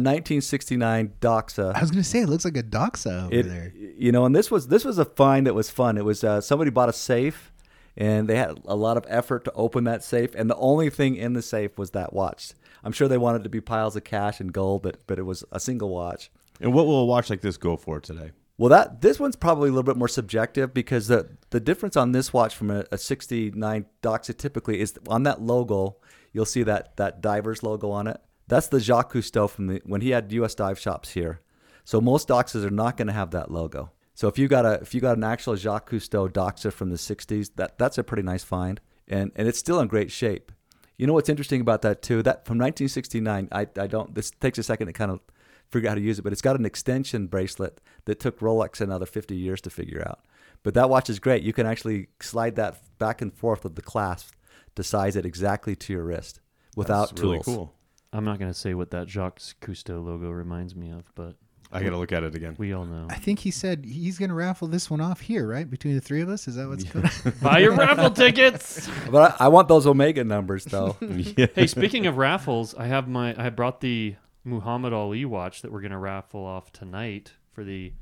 1969 Doxa. I was going to say, it looks like a Doxa over there. And this was a find that was fun. It was somebody bought a safe, and they had a lot of effort to open that safe, and the only thing in the safe was that watch. I'm sure they wanted it to be piles of cash and gold, but it was a single watch. And what will a watch like this go for today? Well, this one's probably a little bit more subjective because the difference on this watch from a 69 Doxa typically is on that logo. You'll see that diver's logo on it. That's the Jacques Cousteau from when he had U.S. dive shops here. So most Doxas are not going to have that logo. So if you got an actual Jacques Cousteau Doxa from the 60s, that's a pretty nice find, and it's still in great shape. You know what's interesting about that too? That from 1969, this takes a second to kind of figure out how to use it, but it's got an extension bracelet that took Rolex another 50 years to figure out. But that watch is great. You can actually slide that back and forth with the clasp to size it exactly to your wrist without That's tools. really cool. I'm not going to say what that Jacques Cousteau logo reminds me of, but I got to look at it again. we all know. I think he said he's going to raffle this one off here, right? Between the three of us? Is that what's going on? Buy your raffle tickets. But I want those Omega numbers though. Hey, speaking of raffles, I brought the Muhammad Ali watch that we're going to raffle off tonight for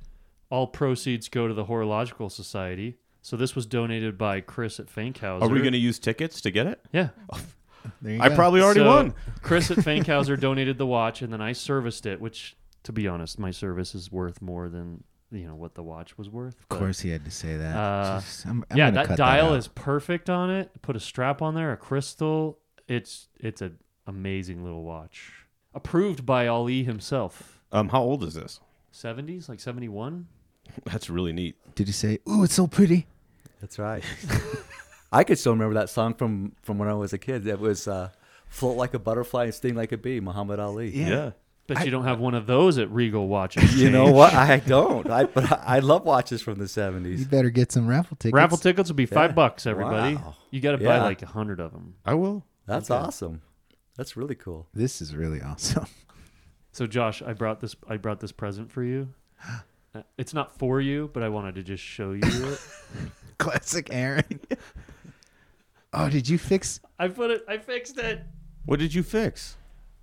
all proceeds go to the Horological Society. So this was donated by Chris at Fankhauser. Are we going to use tickets to get it? Yeah. There you I go. probably already won. Chris at Fankhauser donated the watch, and then I serviced it, which, to be honest, my service is worth more than what the watch was worth. Of course he had to say that. I'm yeah, gonna that cut dial out. is perfect on it. Put a strap on there, a crystal. It's an amazing little watch. Approved by Ali himself. How old is this? 70s, like 71. That's really neat. Did you say, "Ooh, it's so pretty"? That's right. I could still remember that song from when I was a kid. It was "Float Like a Butterfly and Sting Like a Bee," Muhammad Ali. Yeah. Bet you don't have one of those at Regal Watches. You know what? I don't. But I love watches from the 70s. You better get some raffle tickets. Raffle tickets will be $5, everybody. Wow. You got to buy Yeah. like 100 of them. I will. That's awesome. That's really cool. This is really awesome. So Josh, I brought this present for you. It's not for you, but I wanted to just show you it. Classic Aaron. Oh, did you fix? I fixed it. What did you fix?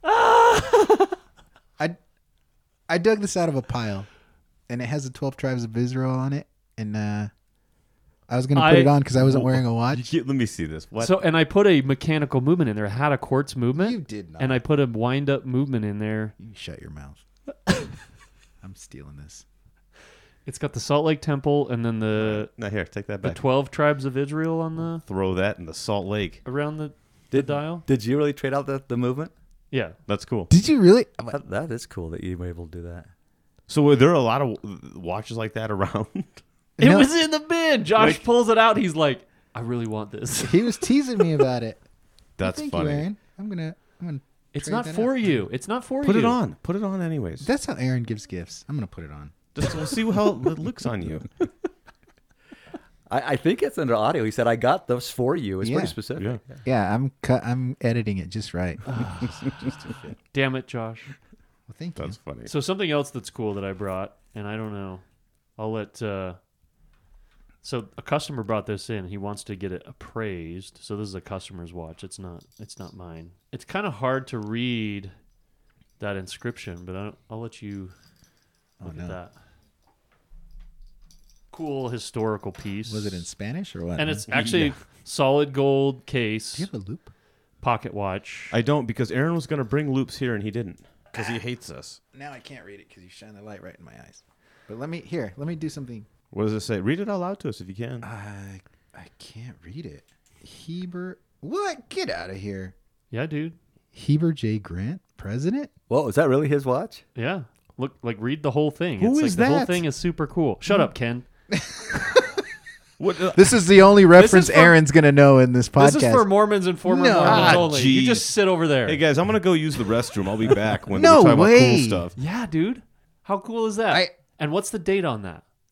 I dug this out of a pile, and it has the 12 tribes of Israel on it, and I was going to put it on because I wasn't wearing a watch. Let me see this. What? So, and I put a mechanical movement in there. It had a quartz movement. You did not. And I put a wind-up movement in there. You shut your mouth. I'm stealing this. It's got the Salt Lake Temple and then the Now here, take that the back. 12 tribes of Israel on the Throw that in the Salt Lake. around the dial. Did you really trade out the movement? Yeah. That's cool. Did you really? That is cool that you were able to do that. So were there a lot of watches like that around? It No. was in the bin. Josh pulls it out. He's like, I really want this. He was teasing me about it. That's Thank funny. you, Aaron. I'm gonna. It's trade not that for out. you. It's not for Put you. it on. Put it on anyways. That's how Aaron gives gifts. I'm gonna put it on. Just we'll see how it looks on you. I think it's under audio. He said, "I got those for you." It's Yeah. pretty specific. Yeah. Yeah, I'm editing it just right. Damn it, Josh. Well, thank you. That's funny. So something else that's cool that I brought, and I don't know. I'll let. So a customer brought this in. He wants to get it appraised. So this is a customer's watch. It's not mine. It's kind of hard to read that inscription, but I'll let you look at that. Cool historical piece. Was it in Spanish or what? And it's actually solid gold case. Do you have a loop? Pocket watch. I don't because Aaron was going to bring loops here and he didn't because he hates us. Now I can't read it because you shine the light right in my eyes. But let me do something. What does it say? Read it out loud to us if you can. I can't read it. Heber, what? Get out of here. Yeah, dude. Heber J. Grant, president? Whoa, is that really his watch? Yeah. Look, read the whole thing. Who it's is like the whole that? thing is super cool. Shut up, Ken. What? This is the only reference for- Aaron's going to know in this podcast. This is for Mormons and former No. Mormons Ah, only. You geez. just sit over there. Hey guys, I'm going to go use the restroom. I'll be back when No we talk about way. cool stuff. Yeah, dude. How cool is that? And what's the date on that?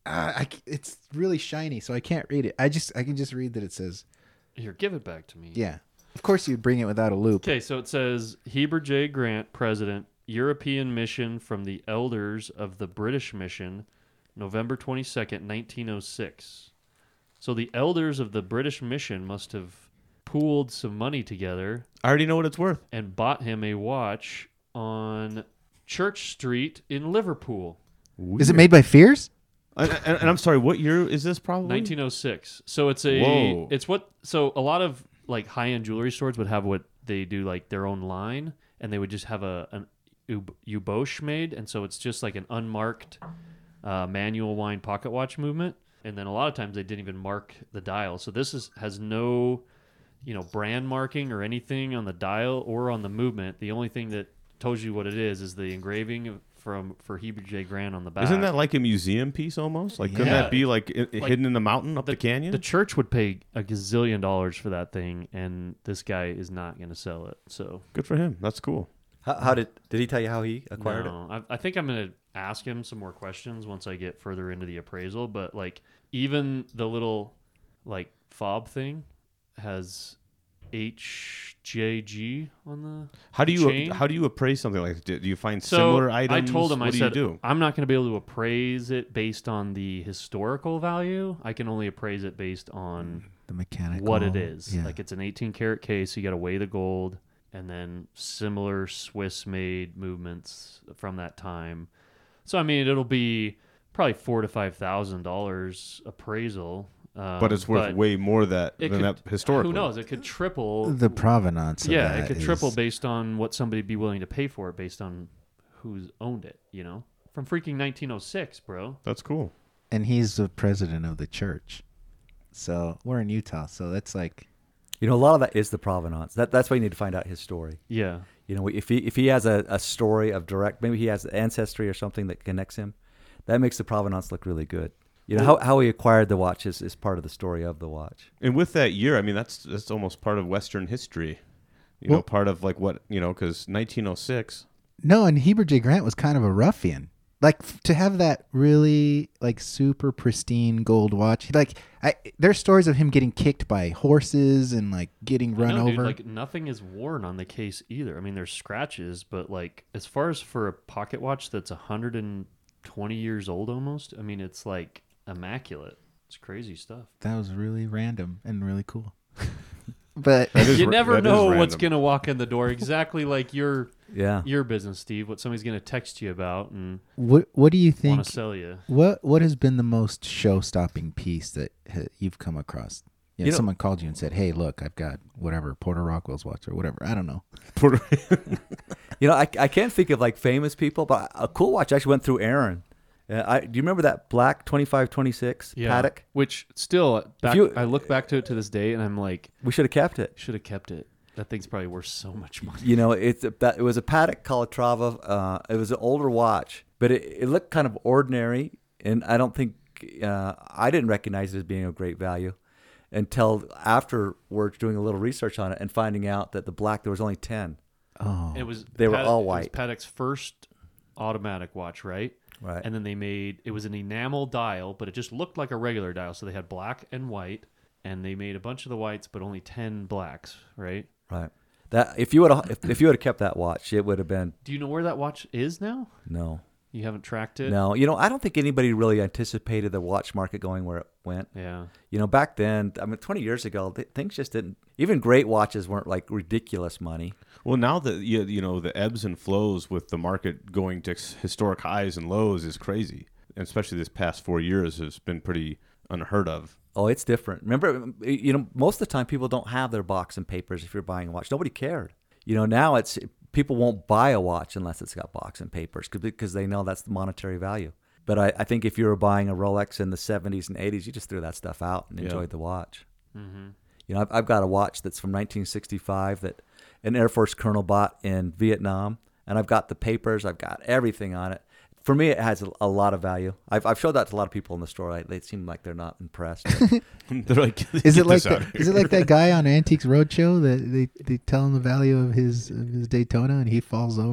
It's really shiny, so I can't read it. I can just read that it says. Here, give it back to me. Yeah, of course you'd bring it without a loop. Okay, so it says Heber J. Grant, President, European Mission from the Elders of the British Mission, November 22nd, 1906. So the elders of the British Mission must have pooled some money together. I already know what it's worth. And bought him a watch on Church Street in Liverpool. Is it made by Fears? And I'm sorry, what year is this probably? 1906. So it's so a lot of like high-end jewelry stores would have what they do like their own line, and they would just have an Ubosh made, and so it's just like an unmarked manual wind pocket watch movement, and then a lot of times they didn't even mark the dial. So this has no, brand marking or anything on the dial or on the movement. The only thing that tells you what it is the engraving for Heber J. Grant on the back. Isn't that like a museum piece almost? Like, couldn't that be like hidden in the mountain up the canyon? The church would pay $1 gazillion for that thing, and this guy is not going to sell it. So good for him. That's cool. How did he tell you how he acquired it? I think I'm going to ask him some more questions once I get further into the appraisal. But like even the little like fob thing has HJG on the chain. How do you appraise something like that? Do you find similar items? I told him, what I said, do you do? I'm not going to be able to appraise it based on the historical value. I can only appraise it based on the mechanical, what it is. Yeah. Like it's an 18 karat case. You got to weigh the gold, and then similar Swiss made movements from that time. So I mean, it'll be probably $4,000 to $5,000 appraisal. But it's worth way more than that historically. Who knows? It could triple the provenance. Yeah, of it could triple based on what somebody'd be willing to pay for it, based on who's owned it. From freaking 1906, bro. That's cool. And he's the president of the church. So we're in Utah. So that's like, a lot of that is the provenance. That's why you need to find out his story. Yeah. If he has a story of direct, maybe he has ancestry or something that connects him, that makes the provenance look really good. How he acquired the watch is part of the story of the watch. And with that year, I mean, that's almost part of Western history. Part of like what, because 1906. No, and Heber J. Grant was kind of a ruffian. Like to have that really like super pristine gold watch. Like there's stories of him getting kicked by horses and like getting run over. Dude, like nothing is worn on the case either. I mean, there's scratches, but like as far as for a pocket watch that's 120 years old almost, I mean, it's like immaculate. It's crazy stuff. That was really random and really cool. But you never know what's going to walk in the door. Exactly like your business, Steve. What somebody's going to text you about and what do you think? Want to sell you? What has been the most show-stopping piece that you've come across? Someone called you and said, "Hey, look, I've got whatever Porter Rockwell's watch or whatever." I don't know. I can't think of like famous people, but a cool watch actually went through Aaron. Do you remember that black 2526 Patek? Which still, I look back to it to this day, and I'm like, we should have kept it. Should have kept it. That thing's probably worth so much money. It was a Patek Calatrava. It was an older watch, but it looked kind of ordinary, and I don't think I didn't recognize it as being of great value until afterwards doing a little research on it and finding out that the black there was only 10. Oh, they were all white. It was Patek's first automatic watch, right? Right. And then it was an enamel dial, but it just looked like a regular dial. So they had black and white, and they made a bunch of the whites, but only 10 blacks, right? Right. That if you would have kept that watch, it would have been. Do you know where that watch is now? No. You haven't tracked it? No. I don't think anybody really anticipated the watch market going where it went. Yeah. Back then, 20 years ago, things just didn't. Even great watches weren't like ridiculous money. Well, now that the ebbs and flows with the market going to historic highs and lows is crazy, and especially this past 4 years has been pretty unheard of. Oh, it's different. Remember, most of the time people don't have their box and papers if you're buying a watch. Nobody cared. Now it's people won't buy a watch unless it's got box and papers because they know that's the monetary value. But I think if you were buying a Rolex in the 70s and 80s, you just threw that stuff out and enjoyed the watch. Mm-hmm. I've got a watch that's from 1965 that an Air Force colonel bought in Vietnam, and I've got the papers. I've got everything on it. For me, it has a lot of value. I've showed that to a lot of people in the store. They seem like they're not impressed. They're like, is it like that guy on Antiques Roadshow that they tell him the value of his Daytona and he falls over?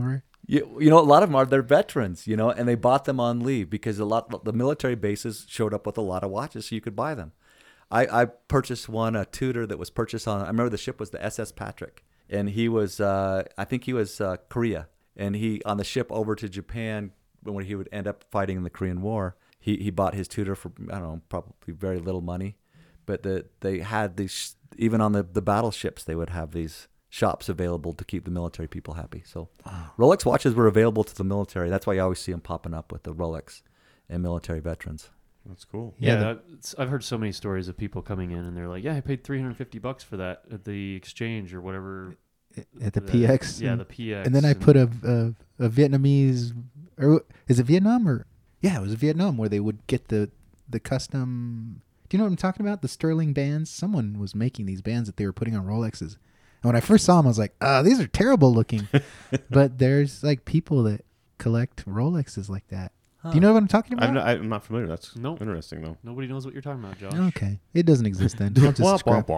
You know, a lot of them they're veterans, you know, and they bought them on leave because the military bases showed up with a lot of watches, so you could buy them. I purchased a Tudor that was purchased on. I remember the ship was the SS Patrick, and he was I think he was Korea, and he on the ship over to Japan when he would end up fighting in the Korean War. He bought his Tudor for I don't know, probably very little money, but they had these even on the battleships they would have these shops available to keep the military people happy. So Rolex watches were available to the military. That's why you always see them popping up with the Rolex and military veterans. That's cool. Yeah, I've heard so many stories of people coming in and they're like, "Yeah, I paid $350 for that at the exchange or whatever." At the PX. Yeah, the PX. And then I put a Vietnamese, or is it Vietnam or? Yeah, it was Vietnam where they would get the custom. Do you know what I'm talking about? The Sterling bands. Someone was making these bands that they were putting on Rolexes. And when I first saw them, I was like, these are terrible looking. But there's like people that collect Rolexes like that. Do you know what I'm talking about? I'm not familiar. That's Nope. interesting, though. Nobody knows what you're talking about, Josh. Okay. It doesn't exist then. I'll just scrap.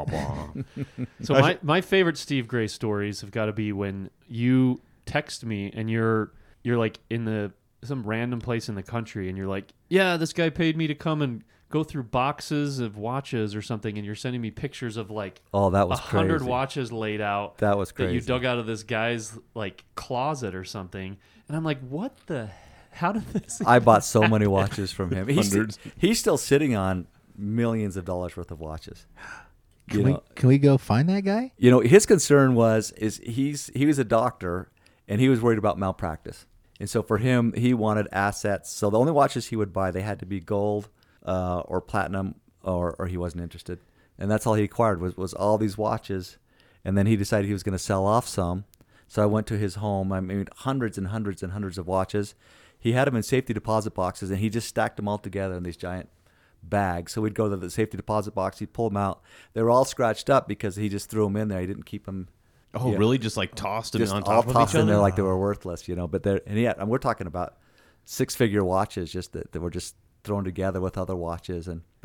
So my favorite Steve Gray stories have got to be when you text me and you're like in some random place in the country and you're like, yeah, this guy paid me to come and go through boxes of watches or something, and you're sending me pictures of like that was 100 crazy. watches laid out. That was crazy. That you dug out of this guy's like closet or something, and I'm like, what the? How did this? I bought so many watches from him. Hundreds. He's still sitting on millions of dollars worth of watches. Can we go find that guy? You know, his concern he was a doctor and he was worried about malpractice. And so for him, he wanted assets. So the only watches he would buy, they had to be gold or platinum or he wasn't interested. And that's all he acquired was all these watches. And then he decided he was going to sell off some. So I went to his home. I mean, hundreds and hundreds and hundreds of watches. He had them in safety deposit boxes, and he just stacked them all together in these giant bags. So we'd go to the safety deposit box. He'd pull them out. They were all scratched up because he just threw them in there. He didn't keep them. Oh, really? Just like tossed them Just on all top of tossed each in other? there like they were worthless, you know. But and we're talking about six-figure watches just that were just thrown together with other watches.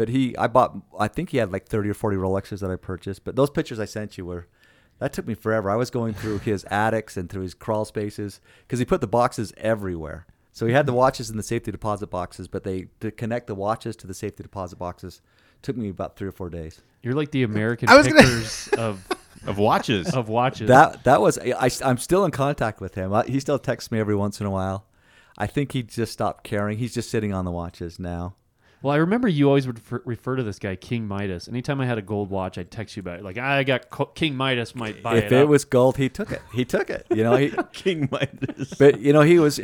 I think he had like 30 or 40 Rolexes that I purchased. But those pictures I sent you that took me forever. I was going through his attics and through his crawl spaces because he put the boxes everywhere. So he had the watches in the safety deposit boxes, but to connect the watches to the safety deposit boxes took me about 3 or 4 days. You're like the American pickers of watches. Of watches. That was I'm still in contact with him. He still texts me every once in a while. I think he just stopped caring. He's just sitting on the watches now. Well, I remember you always would refer to this guy King Midas. Anytime I had a gold watch, I'd text you about it. Like, I got King Midas, might buy it. If it was gold, he took it. You know, King Midas. But you know,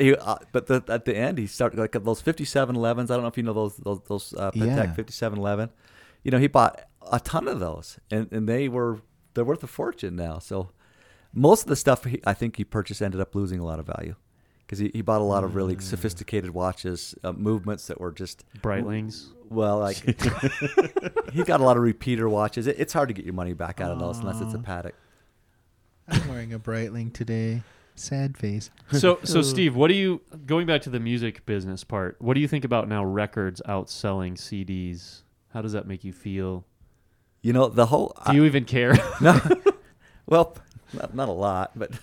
at the end he started like those 5711s. I don't know if you know those Patek 5711. You know, he bought a ton of those, and they're worth a fortune now. So most of the stuff I think he purchased ended up losing a lot of value. Because he bought a lot of really sophisticated watches, movements that were just Breitlings. Well, like he got a lot of repeater watches. It's hard to get your money back out of those unless it's a Patek. I'm wearing a Breitling today. Sad face. So Steve, going back to the music business part, what do you think about now records outselling CDs? How does that make you feel? You know, the whole... Do you even care? No. Well, not a lot, but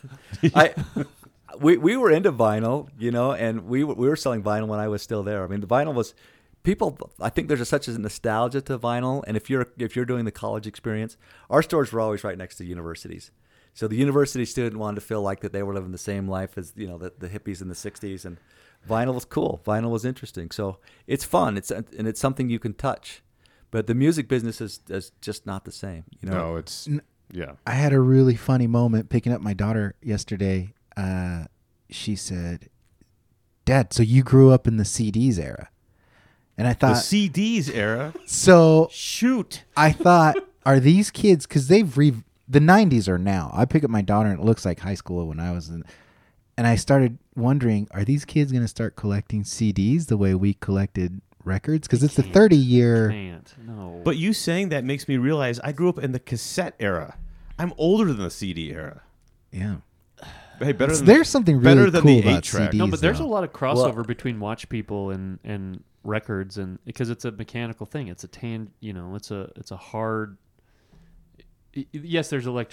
we were into vinyl, you know, and we were selling vinyl when I was still there. I mean, the vinyl was... People, I think there's such a nostalgia to vinyl, and if you're doing the college experience, our stores were always right next to universities. So the university student wanted to feel like that they were living the same life as, you know, the hippies in the 60s, and vinyl was cool. Vinyl was interesting. So it's fun. It's something you can touch. But the music business is just not the same. You know? No, it's yeah. I had a really funny moment picking up my daughter yesterday. She said, "Dad, so you grew up in the CDs era?" And I thought the CDs era. So shoot, I thought, are these kids, because the 90s are now. I pick up my daughter and it looks like high school when I was in. And I started wondering, are these kids going to start collecting CDs the way we collected records? Because it's a 30-year. Can't. No. But you saying that makes me realize I grew up in the cassette era. I'm older than the CD era. Yeah. Hey, there's something really better than cool the about 8-track. CDs. No, but there's though. a lot of crossover between watch people and records, and because it's a mechanical thing. It's a it's a hard. Yes, there's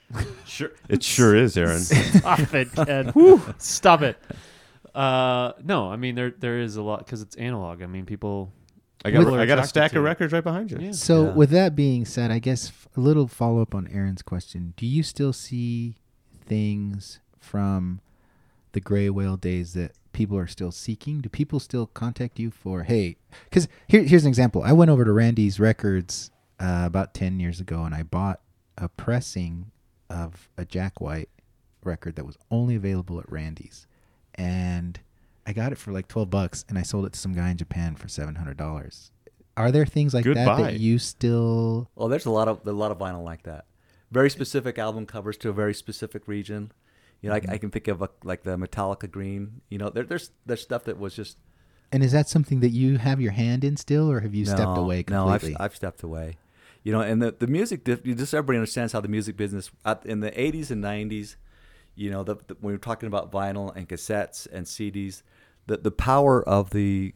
Sure, it sure is, Aaron. Stop it, Ken. Woo, stop it. No, I mean there is a lot because it's analog. I mean, people. I people got are a attracted stack to of it. records right behind you. Yeah. So Yeah. with that being said, I guess a little follow up on Aaron's question. Do you still see things from the gray whale days that people are still seeking? Do people still contact you for, hey, because here's an example. I went over to Randy's Records about 10 years ago and I bought a pressing of a Jack White record that was only available at Randy's. And I got it for like $12 and I sold it to some guy in Japan for $700. Are there things like Good that buy. that you still... Well, there's a lot of vinyl like that. Very specific album covers to a very specific region. You know, I can think of like the Metallica green. You know, there's stuff that was just. And is that something that you have your hand in still, or have you stepped away completely? No, I've stepped away. You know, and the music, just everybody understands how the music business in the 80s and 90s, you know, when we're talking about vinyl and cassettes and CDs, the power of the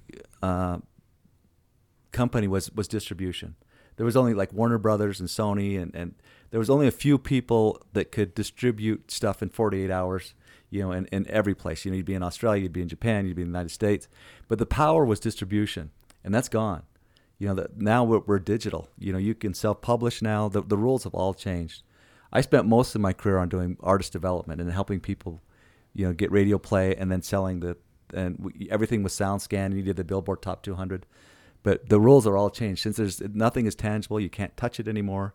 company was distribution. There was only like Warner Brothers and Sony, and there was only a few people that could distribute stuff in 48 hours, you know, in every place. You know, you'd be in Australia, you'd be in Japan, you'd be in the United States. But the power was distribution, and that's gone. You know, now we're digital. You know, you can self-publish now. The rules have all changed. I spent most of my career on doing artist development and helping people, you know, get radio play and then selling everything was SoundScan. You did the Billboard Top 200. But the rules are all changed. Since nothing is tangible, you can't touch it anymore.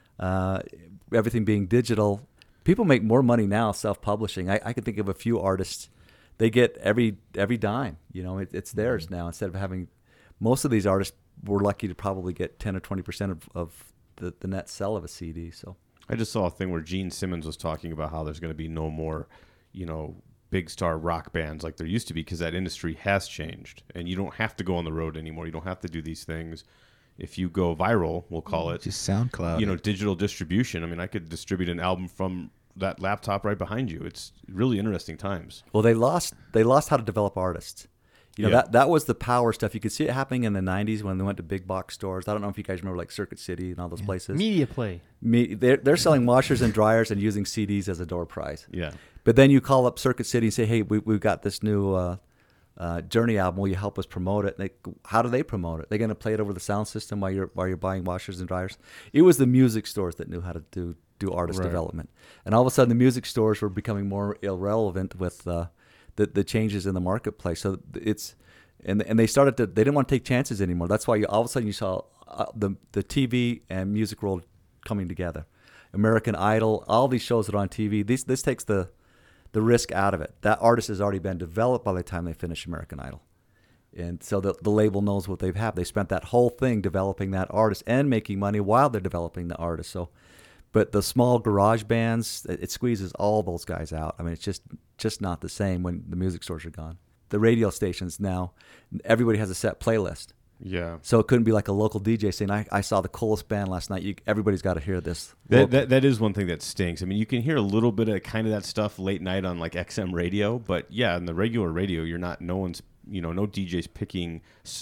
Everything being digital, people make more money now self-publishing. I can think of a few artists. They get every dime. You know, it's theirs now instead of having. Most of these artists were lucky to probably get 10 or 20% of the net sell of a CD. So I just saw a thing where Gene Simmons was talking about how there's going to be no more, you know, big star rock bands like there used to be because that industry has changed and you don't have to go on the road anymore. You don't have to do these things. If you go viral, we'll call it just SoundCloud. You know, digital distribution. I mean, I could distribute an album from that laptop right behind you. It's really interesting times. Well, they lost how to develop artists. You know, that was the power stuff. You could see it happening in the 90s when they went to big box stores. I don't know if you guys remember like Circuit City and all those places. Media Play. They're selling washers and dryers and using CDs as a door prize. Yeah. But then you call up Circuit City and say, hey, we've got this new Journey album. Will you help us promote it? And how do they promote it? They're going to play it over the sound system while you're buying washers and dryers. It was the music stores that knew how to do artist development. And all of a sudden the music stores were becoming more irrelevant with the changes in the marketplace. So and they started they didn't want to take chances anymore. That's why all of a sudden you saw the TV and music world coming together. American Idol, all these shows that are on TV. This takes the risk out of it. That artist has already been developed by the time they finish American Idol. And so the label knows what they have. They spent that whole thing developing that artist and making money while they're developing the artist. So, but the small garage bands, it squeezes all those guys out. I mean, it's just not the same when the music stores are gone. The radio stations now, everybody has a set playlist. Yeah. So it couldn't be like a local DJ saying, I saw the coolest band last night. Everybody's got to hear this. That is one thing that stinks. I mean, you can hear a little bit of kind of that stuff late night on like XM radio, but yeah, on the regular radio, no DJ's picking,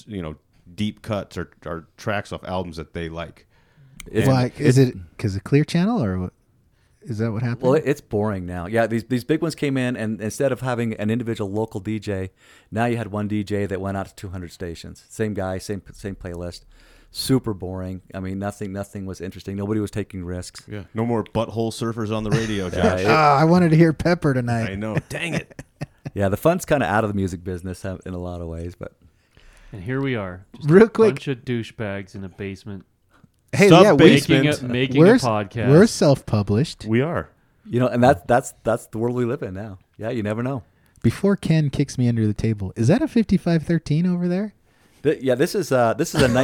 deep cuts or tracks off albums that they like. Is it because of Clear Channel or what? Is that what happened? Well, it's boring now. Yeah, these big ones came in, and instead of having an individual local DJ, now you had one DJ that went out to 200 stations. Same guy, same playlist. Super boring. I mean, nothing was interesting. Nobody was taking risks. Yeah, no more butthole surfers on the radio, Josh. I wanted to hear Pepper tonight. I know. Dang it. Yeah, the fun's kind of out of the music business in a lot of ways, but. And here we are, just real a quick, bunch of douchebags in a basement. Hey, yeah, making a podcast. We're self-published. We are. You know, and that's the world we live in now. Yeah, you never know. Before Ken kicks me under the table, is that a 5513 over there? This is a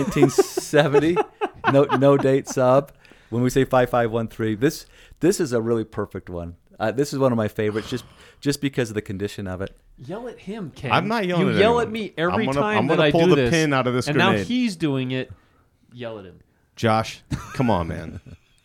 1970 no date sub. When we say 5513, this is a really perfect one. This is one of my favorites, just because of the condition of it. Yell at him, Ken. I'm not yelling at You yell anyone. at me every I'm time gonna that I pull do the this. pin out of this and grenade. now he's doing it. Yell at him. Josh, come on, man.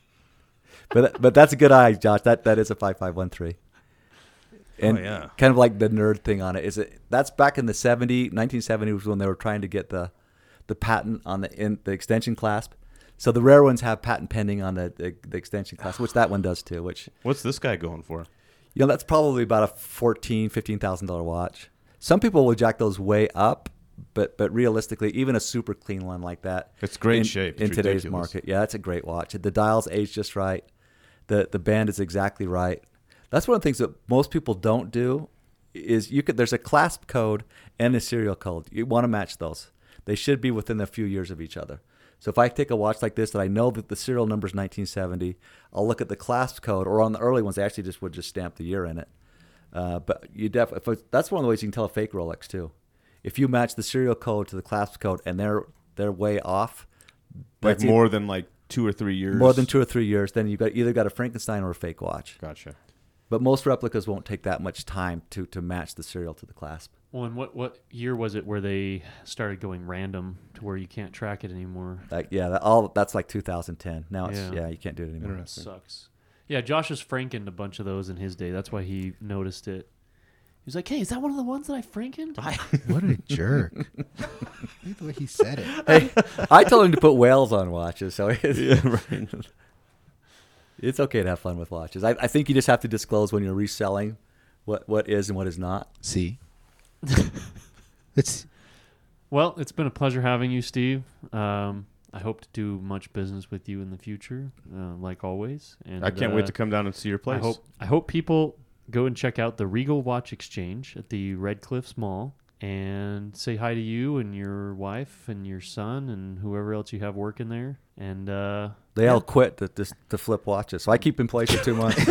But that's a good eye, Josh. That is a 5513. And yeah. kind of like the nerd thing on it. That's back in the 1970 was when they were trying to get the patent on the extension clasp. So the rare ones have patent pending on the extension class, which that one does too. Which What's this guy going for? that's probably about a $15,000 watch. Some people will jack those way up, but realistically, even a super clean one like that, It's great shape. in It's today's ridiculous. market. Yeah, that's a great watch. The dial's aged just right. The band is exactly right. That's one of the things that most people don't do. Is there's a clasp code and a serial code. You want to match those. They should be within a few years of each other. So if I take a watch like this that I know that the serial number is 1970, I'll look at the clasp code, or on the early ones, they actually would just stamp the year in it. But that's one of the ways you can tell a fake Rolex too. If you match the serial code to the clasp code and they're way off, Like that's more than like 2 or 3 years. more than 2 or 3 years, then you've either got a Frankenstein or a fake watch. Gotcha. But most replicas won't take that much time to match the serial to the clasp. Well, and what year was it where they started going random to where you can't track it anymore? That's like 2010. Now you can't do it anymore. Interesting. Sucks. Yeah, Josh has frankened a bunch of those in his day. That's why he noticed it. He was like, "Hey, is that one of the ones that I frankened?" What a jerk. Look at the way he said it. Hey, I told him to put whales on watches, so it's okay to have fun with watches. I think you just have to disclose when you're reselling what is and what is not. See? Well, it's been a pleasure having you, Steve. I hope to do much business with you in the future, like always. And I can't wait to come down and see your place. I hope people go and check out the Regal Watch Exchange at the Red Cliffs Mall and say hi to you and your wife and your son and whoever else you have working there. And they all quit to flip watches, so I keep in place for 2 months.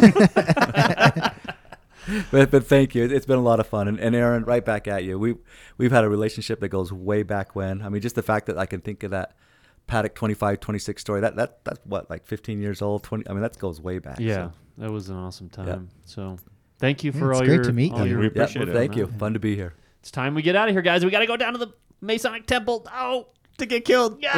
But thank you. It's been a lot of fun. And Aaron, right back at you. We've had a relationship that goes way back when. I mean, just the fact that I can think of that Paddock 25-26 story, that's what, like 15 years old, 20. I mean, that goes way back. Yeah, so. that was an awesome time. Yep. So thank you for it's all great your to meet all you. your- We appreciate it. Thank you. Fun to be here. It's time we get out of here, guys. We got to go down to the Masonic Temple. Oh, To get killed. yeah.